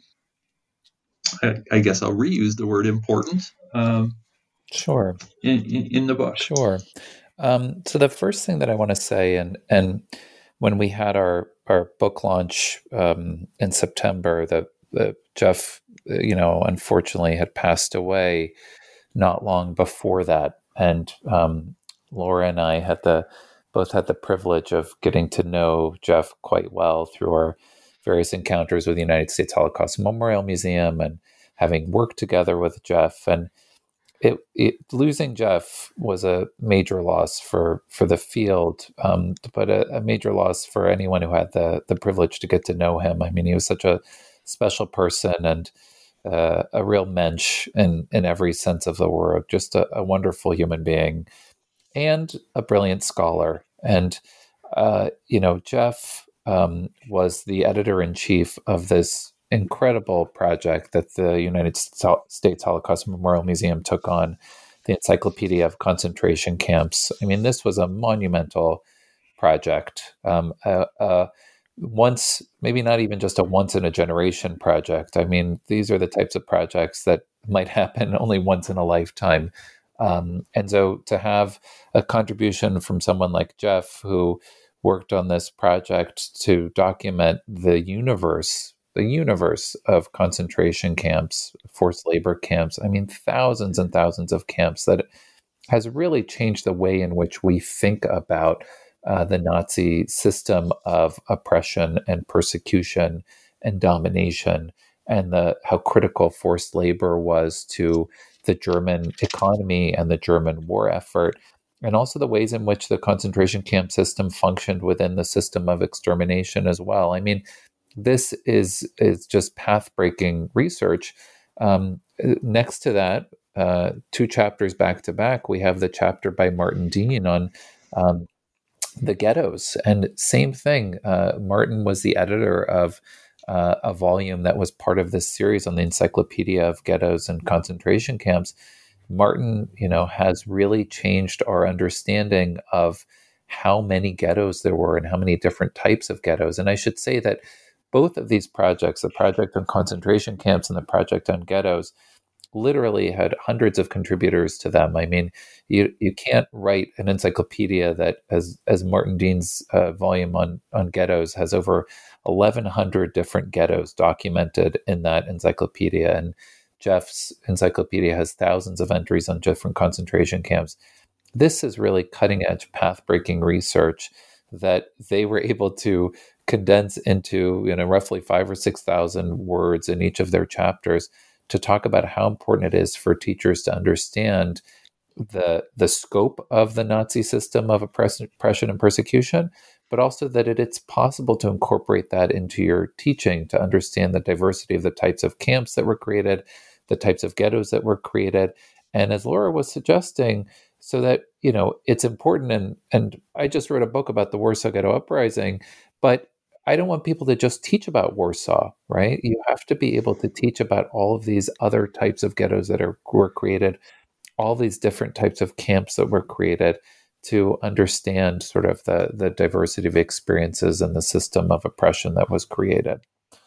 I, I guess I'll reuse the word important, um, Sure. in, in, in the book? Sure. Um, so the first thing that I want to say, and and when we had our our book launch um, in September, the, the Jeff, you know, unfortunately had passed away not long before that, and um, Laura and I had the both had the privilege of getting to know Jeff quite well through our various encounters with the United States Holocaust Memorial Museum and having worked together with Jeff. And It, it losing Jeff was a major loss for for the field, um, but a, a major loss for anyone who had the the privilege to get to know him. I mean, he was such a special person and uh, a real mensch in in every sense of the word. Just a, a wonderful human being and a brilliant scholar. And uh, you know, Jeff um, was the editor in chief of this incredible project that the United States Holocaust Memorial Museum took on, the Encyclopedia of Concentration Camps. I mean, this was a monumental project. Um, uh, uh, once, maybe not even just a once in a generation project. I mean, these are the types of projects that might happen only once in a lifetime. Um, and so to have a contribution from someone like Jeff, who worked on this project to document the universe the universe of concentration camps, forced labor camps. I mean, thousands and thousands of camps that has really changed the way in which we think about uh, the Nazi system of oppression and persecution and domination, and the how critical forced labor was to the German economy and the German war effort, and also the ways in which the concentration camp system functioned within the system of extermination as well. I mean, this is is just path-breaking research. Um, next to that, uh, two chapters back to back, we have the chapter by Martin Dean on um, the ghettos. And same thing, uh, Martin was the editor of uh, a volume that was part of this series on the Encyclopedia of Ghettos and Concentration Camps. Martin, you know, has really changed our understanding of how many ghettos there were and how many different types of ghettos. And I should say that both of these projects, the project on concentration camps and the project on ghettos, literally had hundreds of contributors to them. I mean, you you can't write an encyclopedia that, as as Martin Dean's uh, volume on on ghettos has over eleven hundred different ghettos documented in that encyclopedia, and Jeff's encyclopedia has thousands of entries on different concentration camps. This is really cutting edge, path breaking research that they were able to condense into, you know, roughly five or six thousand words in each of their chapters to talk about how important it is for teachers to understand the the scope of the Nazi system of oppression and persecution, but also that it, it's possible to incorporate that into your teaching, to understand the diversity of the types of camps that were created, the types of ghettos that were created, and as Laura was suggesting, so that, you know, it's important. And and I just wrote a book about the Warsaw Ghetto Uprising, but I don't want people to just teach about Warsaw, right? You have to be able to teach about all of these other types of ghettos that are were created, all these different types of camps that were created, to understand sort of the, the diversity of experiences and the system of oppression that was created.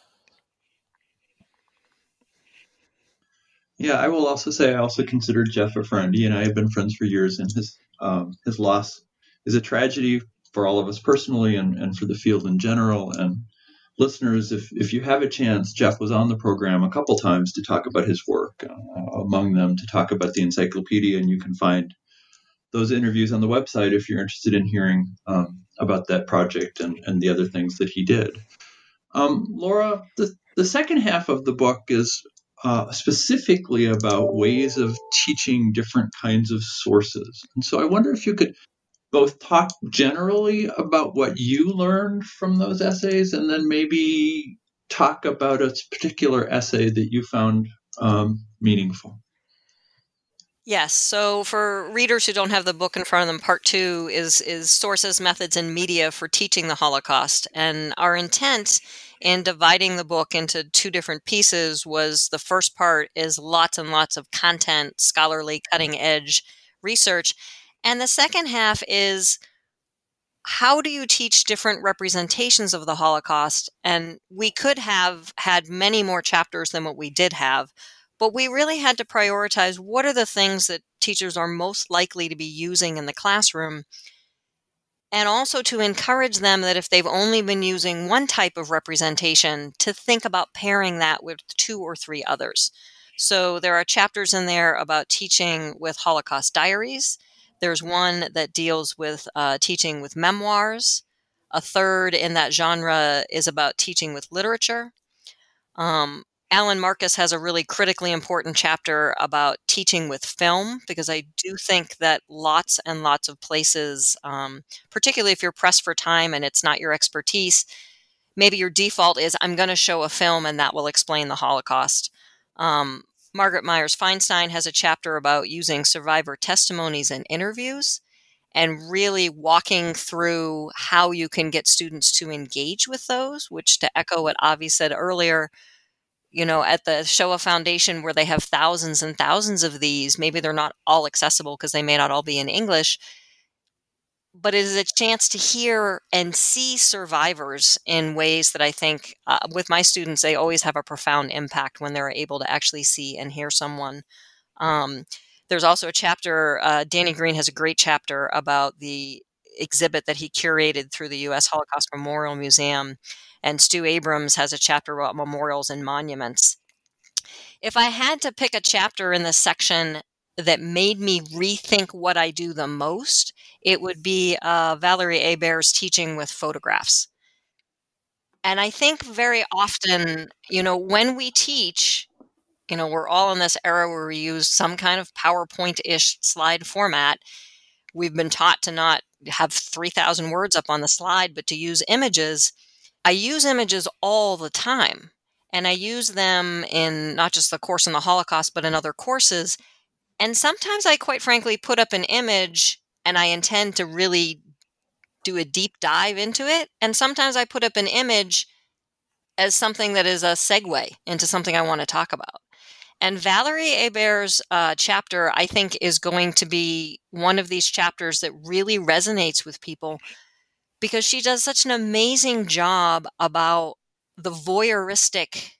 Yeah, I will also say I also consider Jeff a friend. He and I have been friends for years, and his um, his loss is a tragedy for all of us personally and, and for the field in general. And listeners, if, if you have a chance, Jeff was on the program a couple times to talk about his work, uh, among them to talk about the encyclopedia, and you can find those interviews on the website if you're interested in hearing um, about that project and, and the other things that he did. Um, Laura, the, the second half of the book is uh, specifically about ways of teaching different kinds of sources. And so I wonder if you could both talk generally about what you learned from those essays and then maybe talk about a particular essay that you found um, meaningful. Yes. So for readers who don't have the book in front of them, part two is is sources, methods, and media for teaching the Holocaust. And our intent in dividing the book into two different pieces was the first part is lots and lots of content, scholarly, cutting edge research. And the second half is how do you teach different representations of the Holocaust? And we could have had many more chapters than what we did have, but we really had to prioritize what are the things that teachers are most likely to be using in the classroom, and also to encourage them that if they've only been using one type of representation, to think about pairing that with two or three others. So there are chapters in there about teaching with Holocaust diaries. There's one that deals with uh, teaching with memoirs. A third in that genre is about teaching with literature. Um, Alan Marcus has a really critically important chapter about teaching with film, because I do think that lots and lots of places, um, particularly if you're pressed for time and it's not your expertise, maybe your default is, I'm going to show a film and that will explain the Holocaust. Um, Margaret Myers Feinstein has a chapter about using survivor testimonies and interviews and really walking through how you can get students to engage with those, which, to echo what Avi said earlier, you know, at the Shoah Foundation, where they have thousands and thousands of these, maybe they're not all accessible because they may not all be in English, but it is a chance to hear and see survivors in ways that I think uh, with my students, they always have a profound impact when they're able to actually see and hear someone. Um, there's also a chapter, uh, Danny Green has a great chapter about the exhibit that he curated through the U S Holocaust Memorial Museum. And Stu Abrams has a chapter about memorials and monuments. If I had to pick a chapter in this section that made me rethink what I do the most, it would be uh, Valerie Hebert's teaching with photographs. And I think very often, you know, when we teach, you know, we're all in this era where we use some kind of PowerPoint-ish slide format. We've been taught to not have three thousand words up on the slide, but to use images. I use images all the time, and I use them in not just the course on the Holocaust, but in other courses. And sometimes I, quite frankly, put up an image and I intend to really do a deep dive into it. And sometimes I put up an image as something that is a segue into something I want to talk about. And Valerie Hebert's uh, chapter, I think, is going to be one of these chapters that really resonates with people, because she does such an amazing job about the voyeuristic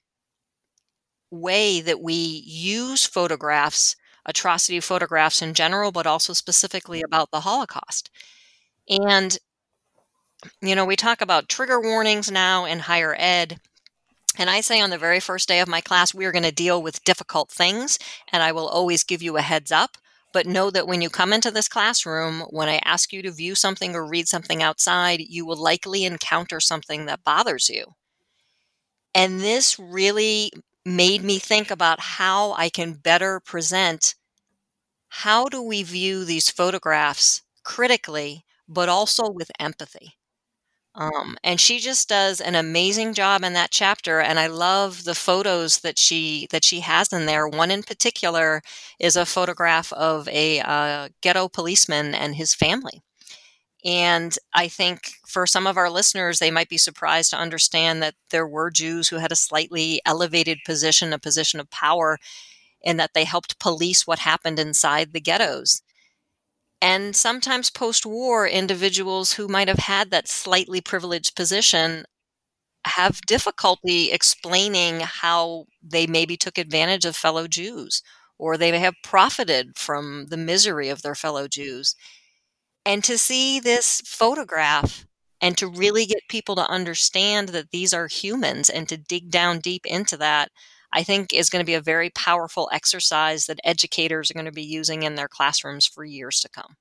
way that we use photographs, atrocity photographs in general, but also specifically about the Holocaust. And, you know, we talk about trigger warnings now in higher ed. And I say on the very first day of my class, we are going to deal with difficult things, and I will always give you a heads up. But know that when you come into this classroom, when I ask you to view something or read something outside, you will likely encounter something that bothers you. And this really made me think about how I can better present how do we view these photographs critically, but also with empathy. Um, and she just does an amazing job in that chapter. And I love the photos that she that she has in there. One in particular is a photograph of a uh, ghetto policeman and his family. And I think for some of our listeners, they might be surprised to understand that there were Jews who had a slightly elevated position, a position of power, and that they helped police what happened inside the ghettos. And sometimes post-war, individuals who might have had that slightly privileged position have difficulty explaining how they maybe took advantage of fellow Jews, or they may have profited from the misery of their fellow Jews. And to see this photograph and to really get people to understand that these are humans and to dig down deep into that, I think is going to be a very powerful exercise that educators are going to be using in their classrooms for years to come.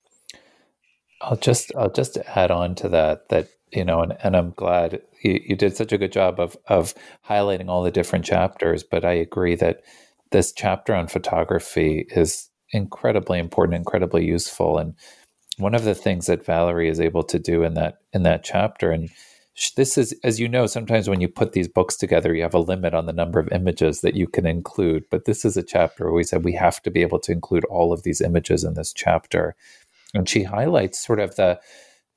I'll just I'll just add on to that that you know, and, and I'm glad you, you did such a good job of of highlighting all the different chapters. But I agree that this chapter on photography is incredibly important, incredibly useful, and one of the things that Valerie is able to do in that in that chapter, and this is, as you know, sometimes when you put these books together, you have a limit on the number of images that you can include. But this is a chapter where we said we have to be able to include all of these images in this chapter. And she highlights sort of the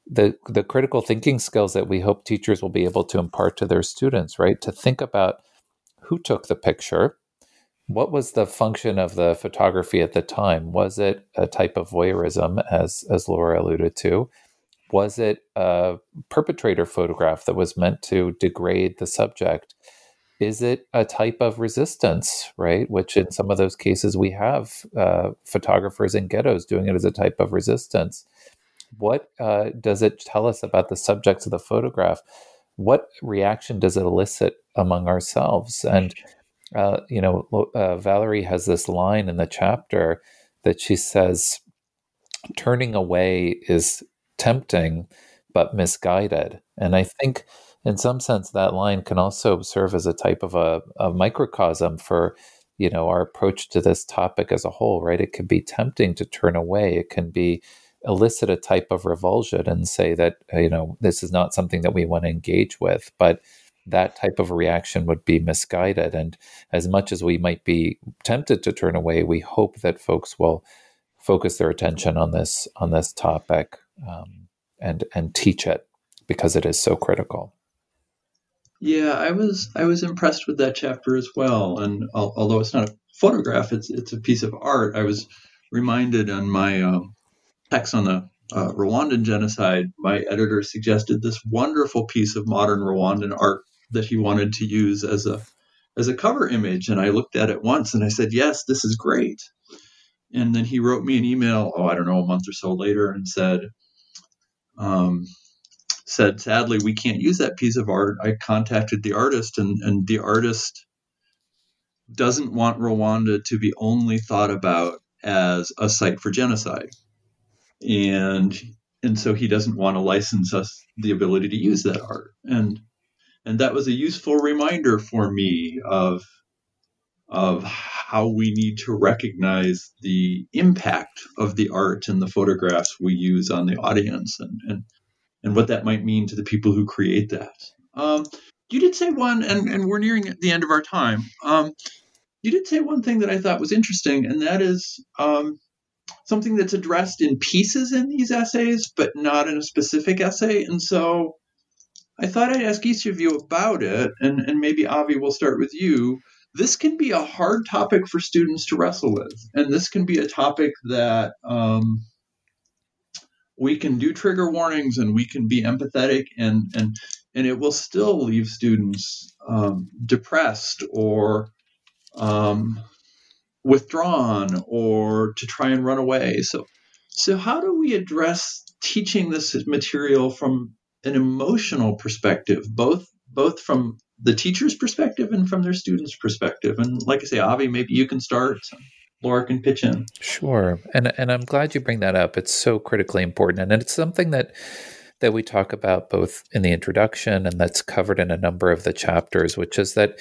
the the critical thinking skills that we hope teachers will be able to impart to their students, right? To think about who took the picture, what was the function of the photography at the time? Was it a type of voyeurism, as as Laura alluded to? Was it a perpetrator photograph that was meant to degrade the subject? Is it a type of resistance, right? Which in some of those cases we have uh, photographers in ghettos doing it as a type of resistance. What uh, does it tell us about the subjects of the photograph? What reaction does it elicit among ourselves? And, uh, you know, uh, Valerie has this line in the chapter that she says, turning away is tempting, but misguided. And I think in some sense, that line can also serve as a type of a, a microcosm for, you know, our approach to this topic as a whole, right? It can be tempting to turn away. It can be elicit a type of revulsion and say that, you know, this is not something that we want to engage with. But that type of reaction would be misguided. And as much as we might be tempted to turn away, we hope that folks will focus their attention on this on this topic um, and and teach it, because it is so critical. Yeah, I was I was impressed with that chapter as well. And al- although it's not a photograph, it's it's a piece of art. I was reminded on my um, text on the uh, Rwandan genocide, my editor suggested this wonderful piece of modern Rwandan art that he wanted to use as a as a cover image. And I looked at it once and I said, yes, this is great. And then he wrote me an email, oh, I don't know, a month or so later, and said, um, said, sadly, we can't use that piece of art. I contacted the artist, and, and the artist doesn't want Rwanda to be only thought about as a site for genocide. And and so he doesn't want to license us the ability to use that art. And and that was a useful reminder for me of of how we need to recognize the impact of the art and the photographs we use on the audience, and and, and what that might mean to the people who create that. Um, you did say one, and, and we're nearing the end of our time. Um, you did say one thing that I thought was interesting, and that is um, something that's addressed in pieces in these essays, but not in a specific essay. And so I thought I'd ask each of you about it, and, and maybe Avi, we'll start with you. This can be a hard topic for students to wrestle with, and this can be a topic that um, we can do trigger warnings and we can be empathetic, and and and it will still leave students um, depressed or um, withdrawn or to try and run away. So, so how do we address teaching this material from an emotional perspective, both both from the teacher's perspective and from their students' perspective? And like I say, Avi, maybe you can start. Laura can pitch in. Sure. And and I'm glad you bring that up. It's so critically important. And it's something that that we talk about both in the introduction and that's covered in a number of the chapters, which is that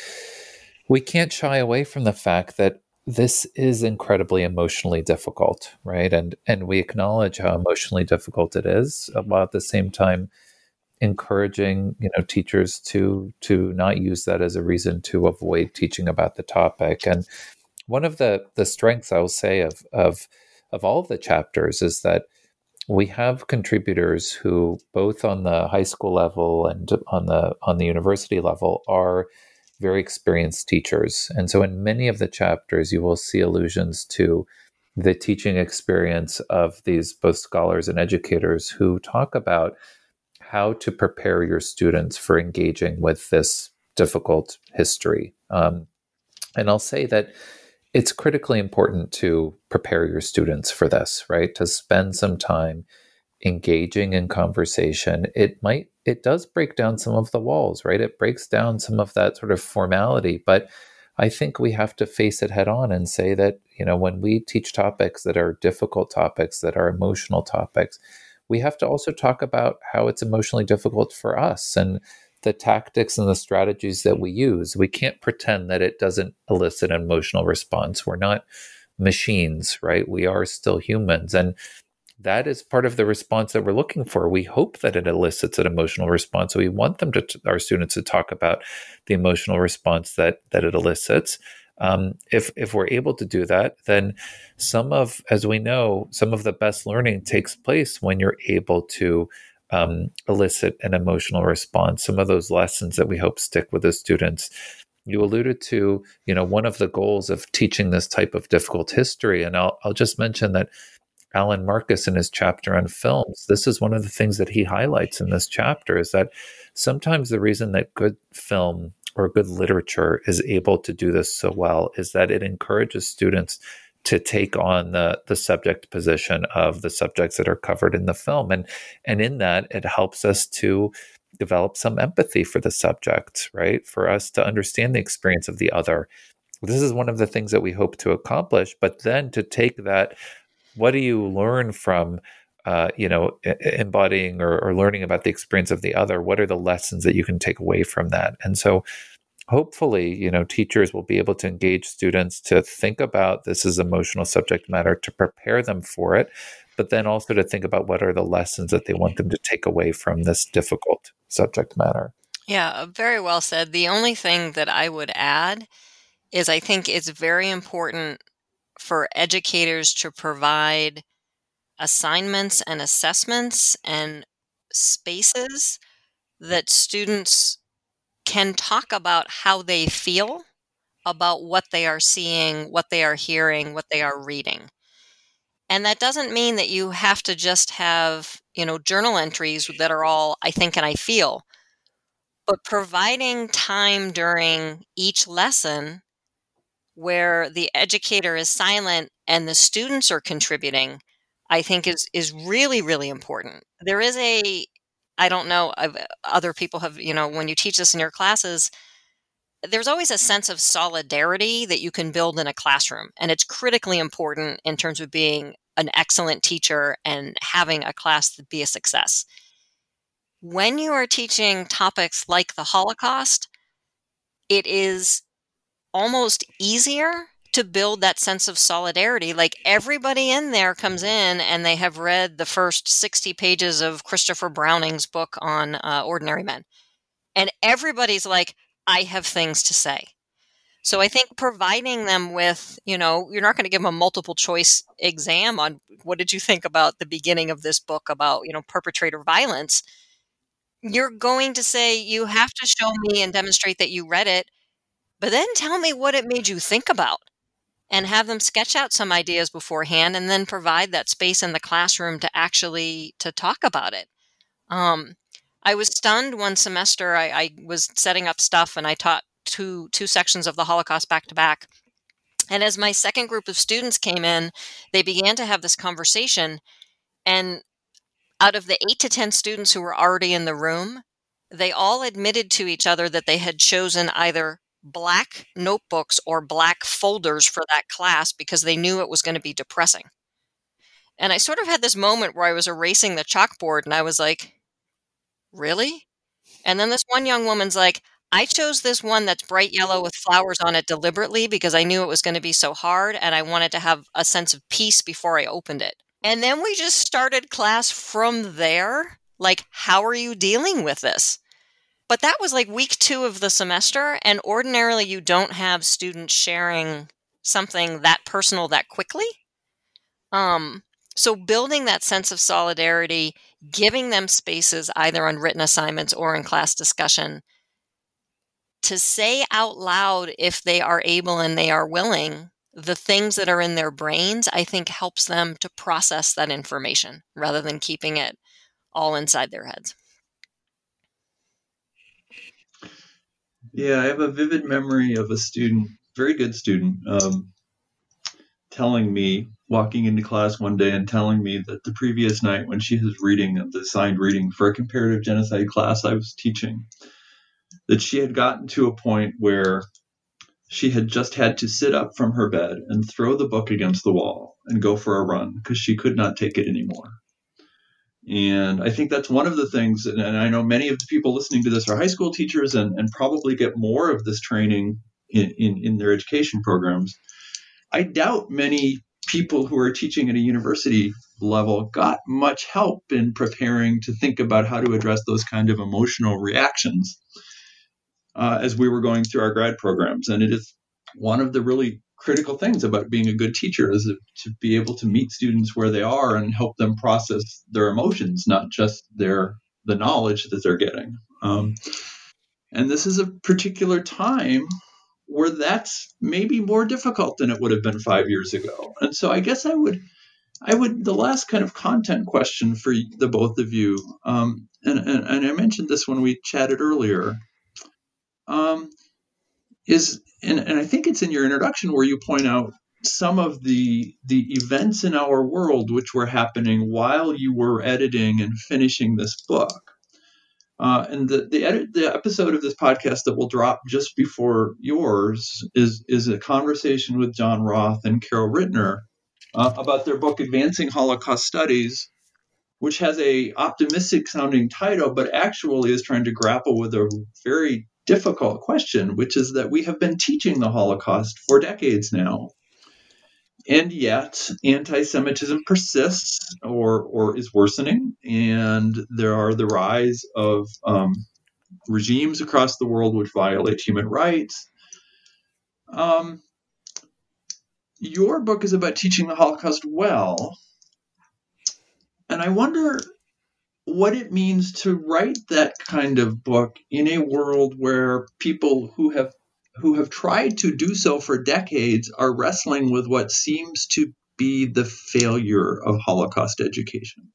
we can't shy away from the fact that this is incredibly emotionally difficult, right? And and we acknowledge how emotionally difficult it is, while at the same time encouraging, you know, teachers to to not use that as a reason to avoid teaching about the topic. And one of the the strengths, I will say, of of of all of the chapters is that we have contributors who, both on the high school level and on the on the university level, are very experienced teachers. And so in many of the chapters, you will see allusions to the teaching experience of these both scholars and educators who talk about how to prepare your students for engaging with this difficult history. Um, and I'll say that it's critically important to prepare your students for this, right? To spend some time engaging in conversation. It might, it does break down some of the walls, right? It breaks down some of that sort of formality, but I think we have to face it head on and say that, you know, when we teach topics that are difficult topics, that are emotional topics, we have to also talk about how it's emotionally difficult for us and the tactics and the strategies that we use. We can't pretend that it doesn't elicit an emotional response. We're not machines, right? We are still humans. And that is part of the response that we're looking for. We hope that it elicits an emotional response. So we want them to, our students to talk about the emotional response that that it elicits. Um, if if we're able to do that, then some of, as we know, some of the best learning takes place when you're able to um, elicit an emotional response, some of those lessons that we hope stick with the students. You alluded to, you know, one of the goals of teaching this type of difficult history, and I'll, I'll just mention that Alan Marcus, in his chapter on films, this is one of the things that he highlights in this chapter, is that sometimes the reason that good film or good literature is able to do this so well is that it encourages students to take on the, the subject position of the subjects that are covered in the film. And, and in that, it helps us to develop some empathy for the subject, right? For us to understand the experience of the other. This is one of the things that we hope to accomplish, but then to take that, what do you learn from, uh, you know, embodying or, or learning about the experience of the other? What are the lessons that you can take away from that? And so hopefully, you know, teachers will be able to engage students to think about this as emotional subject matter, to prepare them for it, but then also to think about what are the lessons that they want them to take away from this difficult subject matter. Yeah, very well said. The only thing that I would add is I think it's very important for educators to provide assignments and assessments and spaces that students can talk about how they feel about what they are seeing, what they are hearing, what they are reading. And that doesn't mean that you have to just have, you know, journal entries that are all I think and I feel, but providing time during each lesson where the educator is silent and the students are contributing, I think is is really, really important. There is a, I don't know, I've, other people have, you know, when you teach this in your classes, there's always a sense of solidarity that you can build in a classroom. And it's critically important in terms of being an excellent teacher and having a class that be a success. When you are teaching topics like the Holocaust, it is almost easier to build that sense of solidarity. Like everybody in there comes in and they have read the first sixty pages of Christopher Browning's book on uh, Ordinary Men. And everybody's like, I have things to say. So I think providing them with, you know, you're not going to give them a multiple choice exam on what did you think about the beginning of this book about, you know, perpetrator violence. You're going to say, you have to show me and demonstrate that you read it, but then tell me what it made you think about, and have them sketch out some ideas beforehand and then provide that space in the classroom to actually to talk about it. Um, I was stunned one semester. I, I was setting up stuff and I taught two two sections of the Holocaust back to back. And as my second group of students came in, they began to have this conversation. And out of the eight to ten students who were already in the room, they all admitted to each other that they had chosen either black notebooks or black folders for that class because they knew it was going to be depressing. And I sort of had this moment where I was erasing the chalkboard and I was like, really? And then this one young woman's like, I chose this one that's bright yellow with flowers on it deliberately because I knew it was going to be so hard and I wanted to have a sense of peace before I opened it. And then we just started class from there. Like, how are you dealing with this? But that was like week two of the semester, and ordinarily you don't have students sharing something that personal that quickly. Um, so building that sense of solidarity, giving them spaces either on written assignments or in class discussion to say out loud, if they are able and they are willing, the things that are in their brains, I think helps them to process that information rather than keeping it all inside their heads. Yeah, I have a vivid memory of a student, very good student, um, telling me, walking into class one day and telling me that the previous night when she was reading the assigned reading for a comparative genocide class I was teaching, that she had gotten to a point where she had just had to sit up from her bed and throw the book against the wall and go for a run because she could not take it anymore. And I think that's one of the things, and I know many of the people listening to this are high school teachers and, and probably get more of this training in, in, in their education programs. I doubt many people who are teaching at a university level got much help in preparing to think about how to address those kind of emotional reactions uh, as we were going through our grad programs. And it is one of the really critical things about being a good teacher is to be able to meet students where they are and help them process their emotions, not just their the knowledge that they're getting. Um, and this is a particular time where that's maybe more difficult than it would have been five years ago. And so I guess I would, I would, the last kind of content question for the both of you, um, and, and, and I mentioned this when we chatted earlier, um, is, and, and I think it's in your introduction where you point out some of the the events in our world which were happening while you were editing and finishing this book. Uh, and the the, edit, the episode of this podcast that will drop just before yours is is a conversation with John Roth and Carol Rittner uh, about their book Advancing Holocaust Studies, which has a optimistic sounding title, but actually is trying to grapple with a very difficult question, which is that we have been teaching the Holocaust for decades now. And yet, anti-Semitism persists or or is worsening, and there are the rise of um, regimes across the world which violate human rights. Um, your book is about teaching the Holocaust well, and I wonder what it means to write that kind of book in a world where people who have who have tried to do so for decades are wrestling with what seems to be the failure of Holocaust education.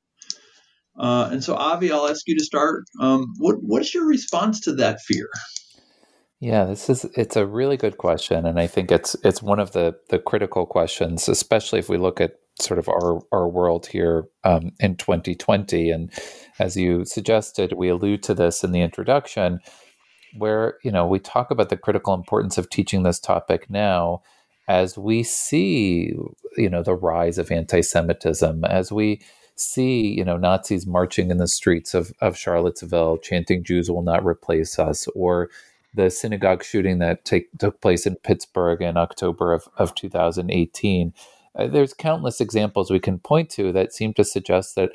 Uh, and so, Avi, I'll ask you to start. Um, what What's your response to that fear? Yeah, this is it's a really good question, and I think it's it's one of the the critical questions, especially if we look at sort of our our world here um, in twenty twenty. And as you suggested, we allude to this in the introduction, where, you know, we talk about the critical importance of teaching this topic now as we see, you know, the rise of anti-Semitism, as we see, you know, Nazis marching in the streets of, of Charlottesville, chanting "Jews will not replace us," or the synagogue shooting that take, took place in Pittsburgh in October of, of two thousand eighteen. Uh, there's countless examples we can point to that seem to suggest that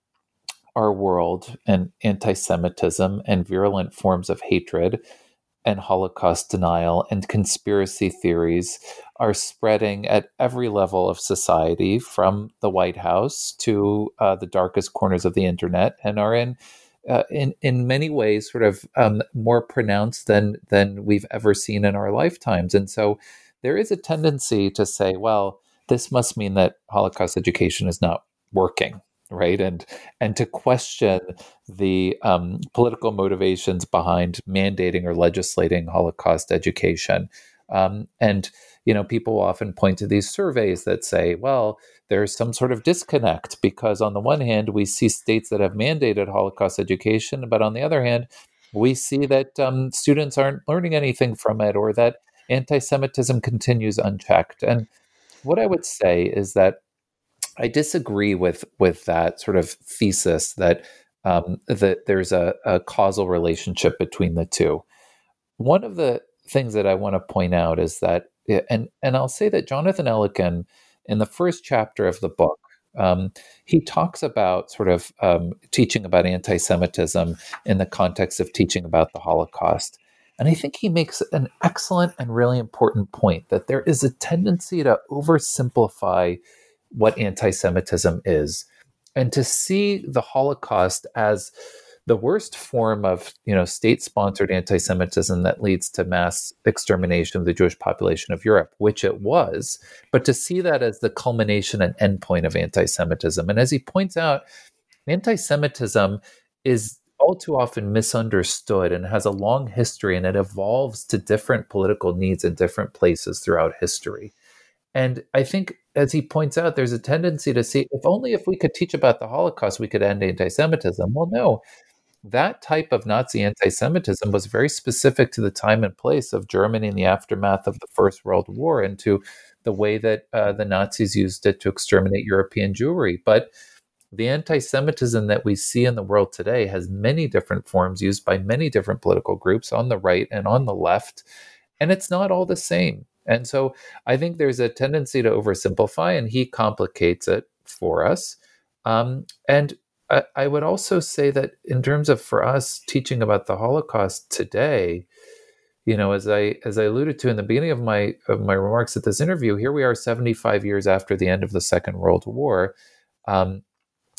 our world and anti-Semitism and virulent forms of hatred and Holocaust denial and conspiracy theories are spreading at every level of society, from the White House to uh, the darkest corners of the internet, and are in uh, in in many ways sort of um, more pronounced than than we've ever seen in our lifetimes. And so there is a tendency to say, well, this must mean that Holocaust education is not working. Right. And and to question the um, political motivations behind mandating or legislating Holocaust education. Um, and, you know, people often point to these surveys that say, well, there's some sort of disconnect because on the one hand, we see states that have mandated Holocaust education, but on the other hand, we see that um, students aren't learning anything from it, or that anti-Semitism continues unchecked. And what I would say is that I disagree with with that sort of thesis that um, that there's a, a causal relationship between the two. One of the things that I want to point out is that, and and I'll say that Jonathan Ellikin, in the first chapter of the book, um, he talks about sort of um, teaching about anti-Semitism in the context of teaching about the Holocaust. And I think he makes an excellent and really important point that there is a tendency to oversimplify what anti-Semitism is, and to see the Holocaust as the worst form of, you know, state-sponsored anti-Semitism that leads to mass extermination of the Jewish population of Europe, which it was, but to see that as the culmination and endpoint of anti-Semitism. And as he points out, anti-Semitism is all too often misunderstood and has a long history, and it evolves to different political needs in different places throughout history. And I think, as he points out, there's a tendency to see, if only if we could teach about the Holocaust, we could end anti-Semitism. Well, no, that type of Nazi anti-Semitism was very specific to the time and place of Germany in the aftermath of the First World War, and to the way that uh, the Nazis used it to exterminate European Jewry. But the anti-Semitism that we see in the world today has many different forms used by many different political groups on the right and on the left, and it's not all the same. And so I think there's a tendency to oversimplify, and he complicates it for us. Um, and I, I would also say that in terms of, for us, teaching about the Holocaust today, you know, as I as I alluded to in the beginning of my of my remarks at this interview, here we are seventy-five years after the end of the Second World War. Um,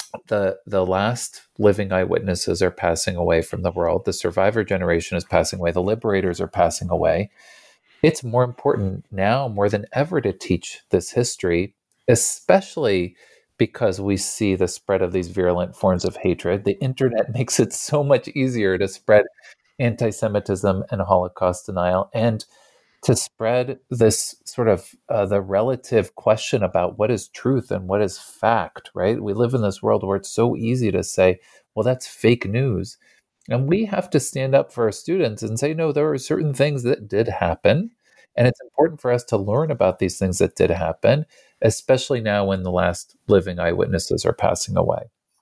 the the last living eyewitnesses are passing away from the world. The survivor generation is passing away. The liberators are passing away. It's more important now more than ever to teach this history, especially because we see the spread of these virulent forms of hatred. The internet makes it so much easier to spread anti-Semitism and Holocaust denial, and to spread this sort of uh, the relative question about what is truth and what is fact, right? We live in this world where it's so easy to say, well, that's fake news. And we have to stand up for our students and say, no, there are certain things that did happen. And it's important for us to learn about these things that did happen, especially now when the last living eyewitnesses are passing away.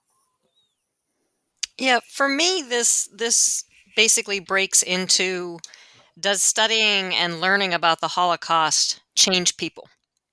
Yeah, for me, this this basically breaks into, does studying and learning about the Holocaust change people?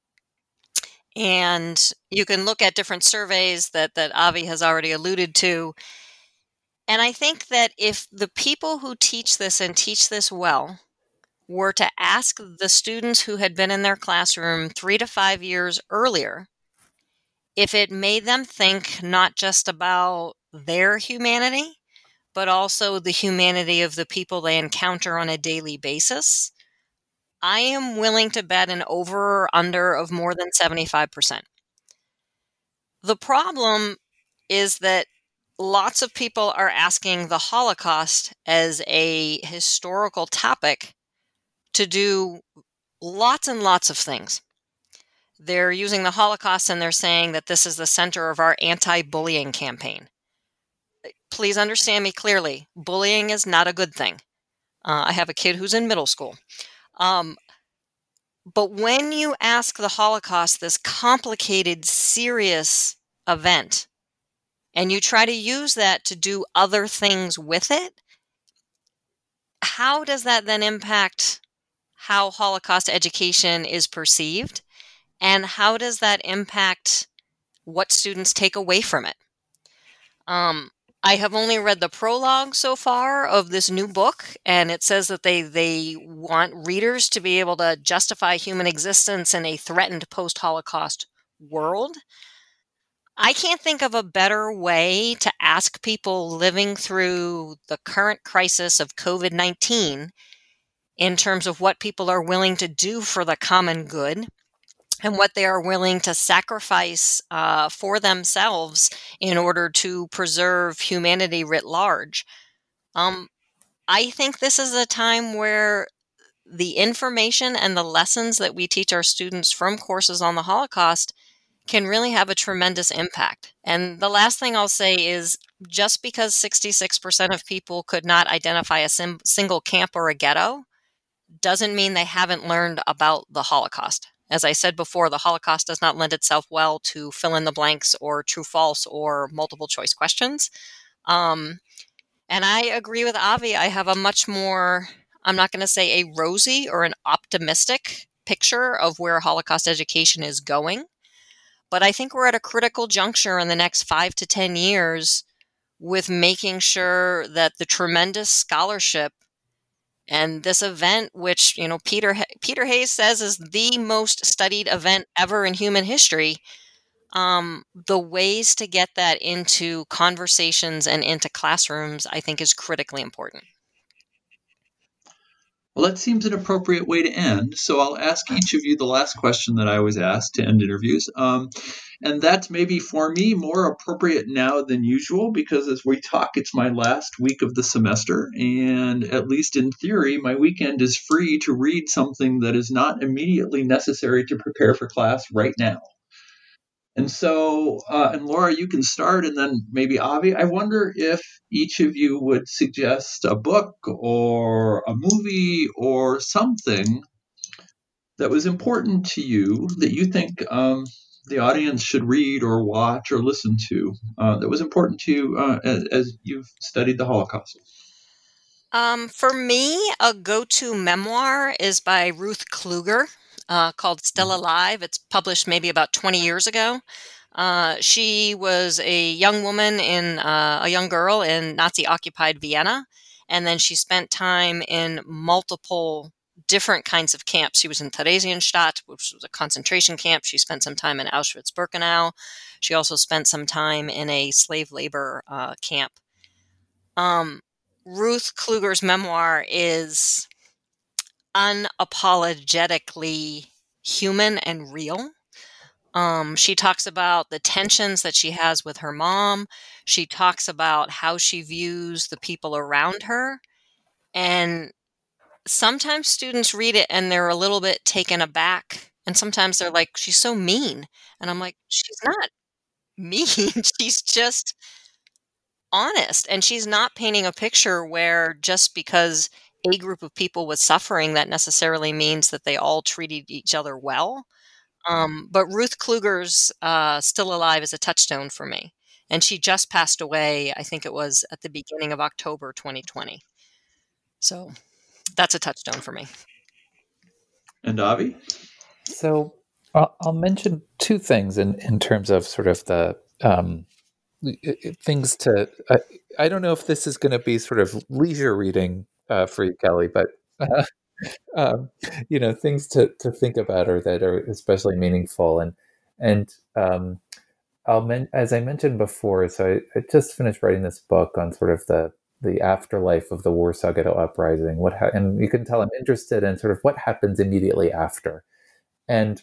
And you can look at different surveys that, that Avi has already alluded to. And I think that if the people who teach this and teach this well were to ask the students who had been in their classroom three to five years earlier, if it made them think not just about their humanity, but also the humanity of the people they encounter on a daily basis, I am willing to bet an over or under of more than seventy-five percent. The problem is that lots of people are asking the Holocaust as a historical topic to do lots and lots of things. They're using the Holocaust and they're saying that this is the center of our anti-bullying campaign. Please understand me clearly. Bullying is not a good thing. Uh, I have a kid who's in middle school. Um, but when you ask the Holocaust, this complicated, serious event, and you try to use that to do other things with it, how does that then impact how Holocaust education is perceived? And how does that impact what students take away from it? Um, I have only read the prologue so far of this new book, and it says that they, they want readers to be able to justify human existence in a threatened post-Holocaust world. I can't think of a better way to ask people living through the current crisis of covid nineteen in terms of what people are willing to do for the common good and what they are willing to sacrifice uh, for themselves in order to preserve humanity writ large. Um, I think this is a time where the information and the lessons that we teach our students from courses on the Holocaust can really have a tremendous impact. And the last thing I'll say is, just because sixty-six percent of people could not identify a sim- single camp or a ghetto doesn't mean they haven't learned about the Holocaust. As I said before, the Holocaust does not lend itself well to fill in the blanks or true false or multiple choice questions. Um, and I agree with Avi. I have a much more, I'm not going to say a rosy or an optimistic picture of where Holocaust education is going. But I think we're at a critical juncture in the next five to ten years with making sure that the tremendous scholarship and this event, which, you know, Peter Peter Hayes says is the most studied event ever in human history, um, the ways to get that into conversations and into classrooms, I think, is critically important. Well, that seems an appropriate way to end. So I'll ask each of you the last question that I always ask to end interviews. Um, and that's maybe for me more appropriate now than usual, because as we talk, it's my last week of the semester. And at least in theory, my weekend is free to read something that is not immediately necessary to prepare for class right now. And so, uh, and Laura, you can start, and then maybe Avi. I wonder if each of you would suggest a book or a movie or something that was important to you that you think um, the audience should read or watch or listen to, uh, that was important to you uh, as, as you've studied the Holocaust. Um, for me, a go-to memoir is by Ruth Kluger, uh, called Still Alive. It's published maybe about twenty years ago. Uh, she was a young woman in uh, a young girl in Nazi-occupied Vienna, and then she spent time in multiple different kinds of camps. She was in Theresienstadt, which was a concentration camp. She spent some time in Auschwitz-Birkenau. She also spent some time in a slave labor uh, camp. Um, Ruth Kluger's memoir is unapologetically human and real. Um, she talks about the tensions that she has with her mom. She talks about how she views the people around her. And sometimes students read it and they're a little bit taken aback. And sometimes they're like, she's so mean. And I'm like, she's not mean. She's just honest. And she's not painting a picture where just because a group of people was suffering, that necessarily means that they all treated each other well. Um, but Ruth Kluger's uh, Still Alive is a touchstone for me. And she just passed away, I think it was at the beginning of October twenty twenty. So that's a touchstone for me. And Avi? So I'll, I'll mention two things in, in terms of sort of the um, things to, I, I don't know if this is going to be sort of leisure reading uh, for you, Kelly, but uh, um, you know, things to, to think about or that are especially meaningful. And, and um, I'll men- as I mentioned before, so I, I just finished writing this book on sort of the, the afterlife of the Warsaw Ghetto Uprising. What ha- and you can tell I'm interested in sort of what happens immediately after. And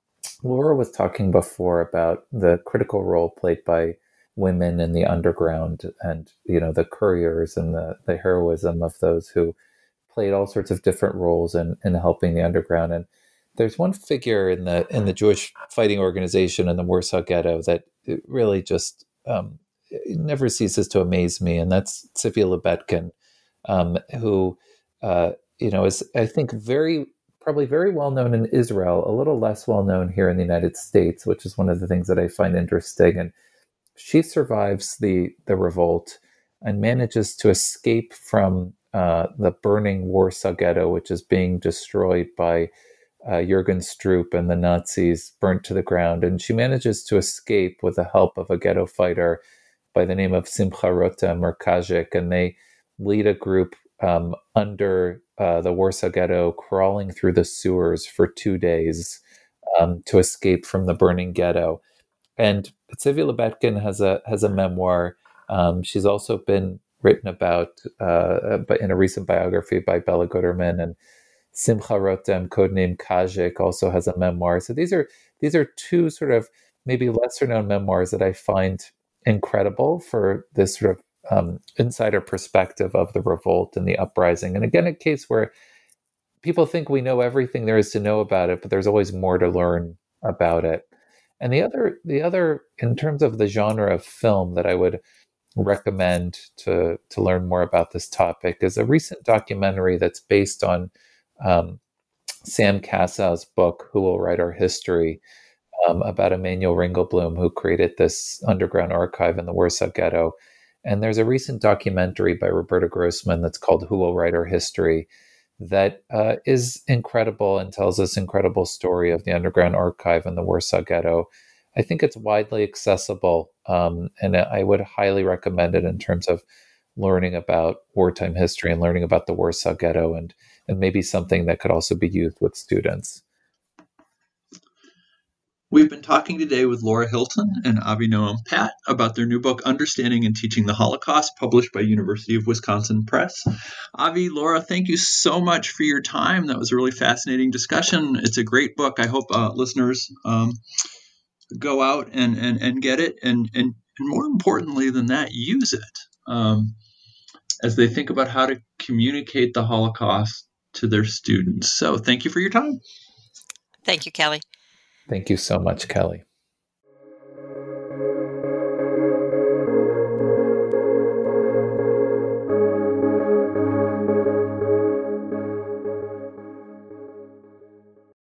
Laura was talking before about the critical role played by women in the underground and, you know, the couriers and the, the heroism of those who played all sorts of different roles in, in helping the underground. And there's one figure in the in the Jewish fighting organization in the Warsaw Ghetto that really just um, never ceases to amaze me, and that's Tzivia Lebetkin, um, who uh, you know is I think very probably very well known in Israel, a little less well known here in the United States, which is one of the things that I find interesting. And she survives the the revolt and manages to escape from uh, the burning Warsaw Ghetto, which is being destroyed by uh, Jürgen Stroop and the Nazis, burnt to the ground. And she manages to escape with the help of a ghetto fighter by the name of Simcha Rotem or Kazik, and they lead a group um, under uh, the Warsaw Ghetto, crawling through the sewers for two days um, to escape from the burning ghetto. And Tzivia Lebetkin has a has a memoir. Um, she's also been written about uh, in a recent biography by Bella Guterman, and Simcha Rotem, codenamed Kazik, also has a memoir. So these are these are two sort of maybe lesser known memoirs that I find incredible for this sort of um, insider perspective of the revolt and the uprising. And again, a case where people think we know everything there is to know about it, but there's always more to learn about it. And the other, the other, in terms of the genre of film that I would recommend to to learn more about this topic, is a recent documentary that's based on um, Sam Kassow's book, Who Will Write Our History, um, about Emanuel Ringelblum, who created this underground archive in the Warsaw Ghetto. And there's a recent documentary by Roberta Grossman that's called Who Will Write Our History that uh, is incredible and tells this incredible story of the underground archive in the Warsaw Ghetto. I think it's widely accessible, um, and I would highly recommend it in terms of learning about wartime history and learning about the Warsaw Ghetto, and, and maybe something that could also be used with students. We've been talking today with Laura Hilton and Avi Noam Pat about their new book, Understanding and Teaching the Holocaust, published by University of Wisconsin Press. Avi, Laura, thank you so much for your time. That was a really fascinating discussion. It's a great book. I hope uh, listeners um, go out and, and, and get it, and, and, and more importantly than that, use it um, as they think about how to communicate the Holocaust to their students. So thank you for your time. Thank you, Kelly. Thank you so much, Kelly.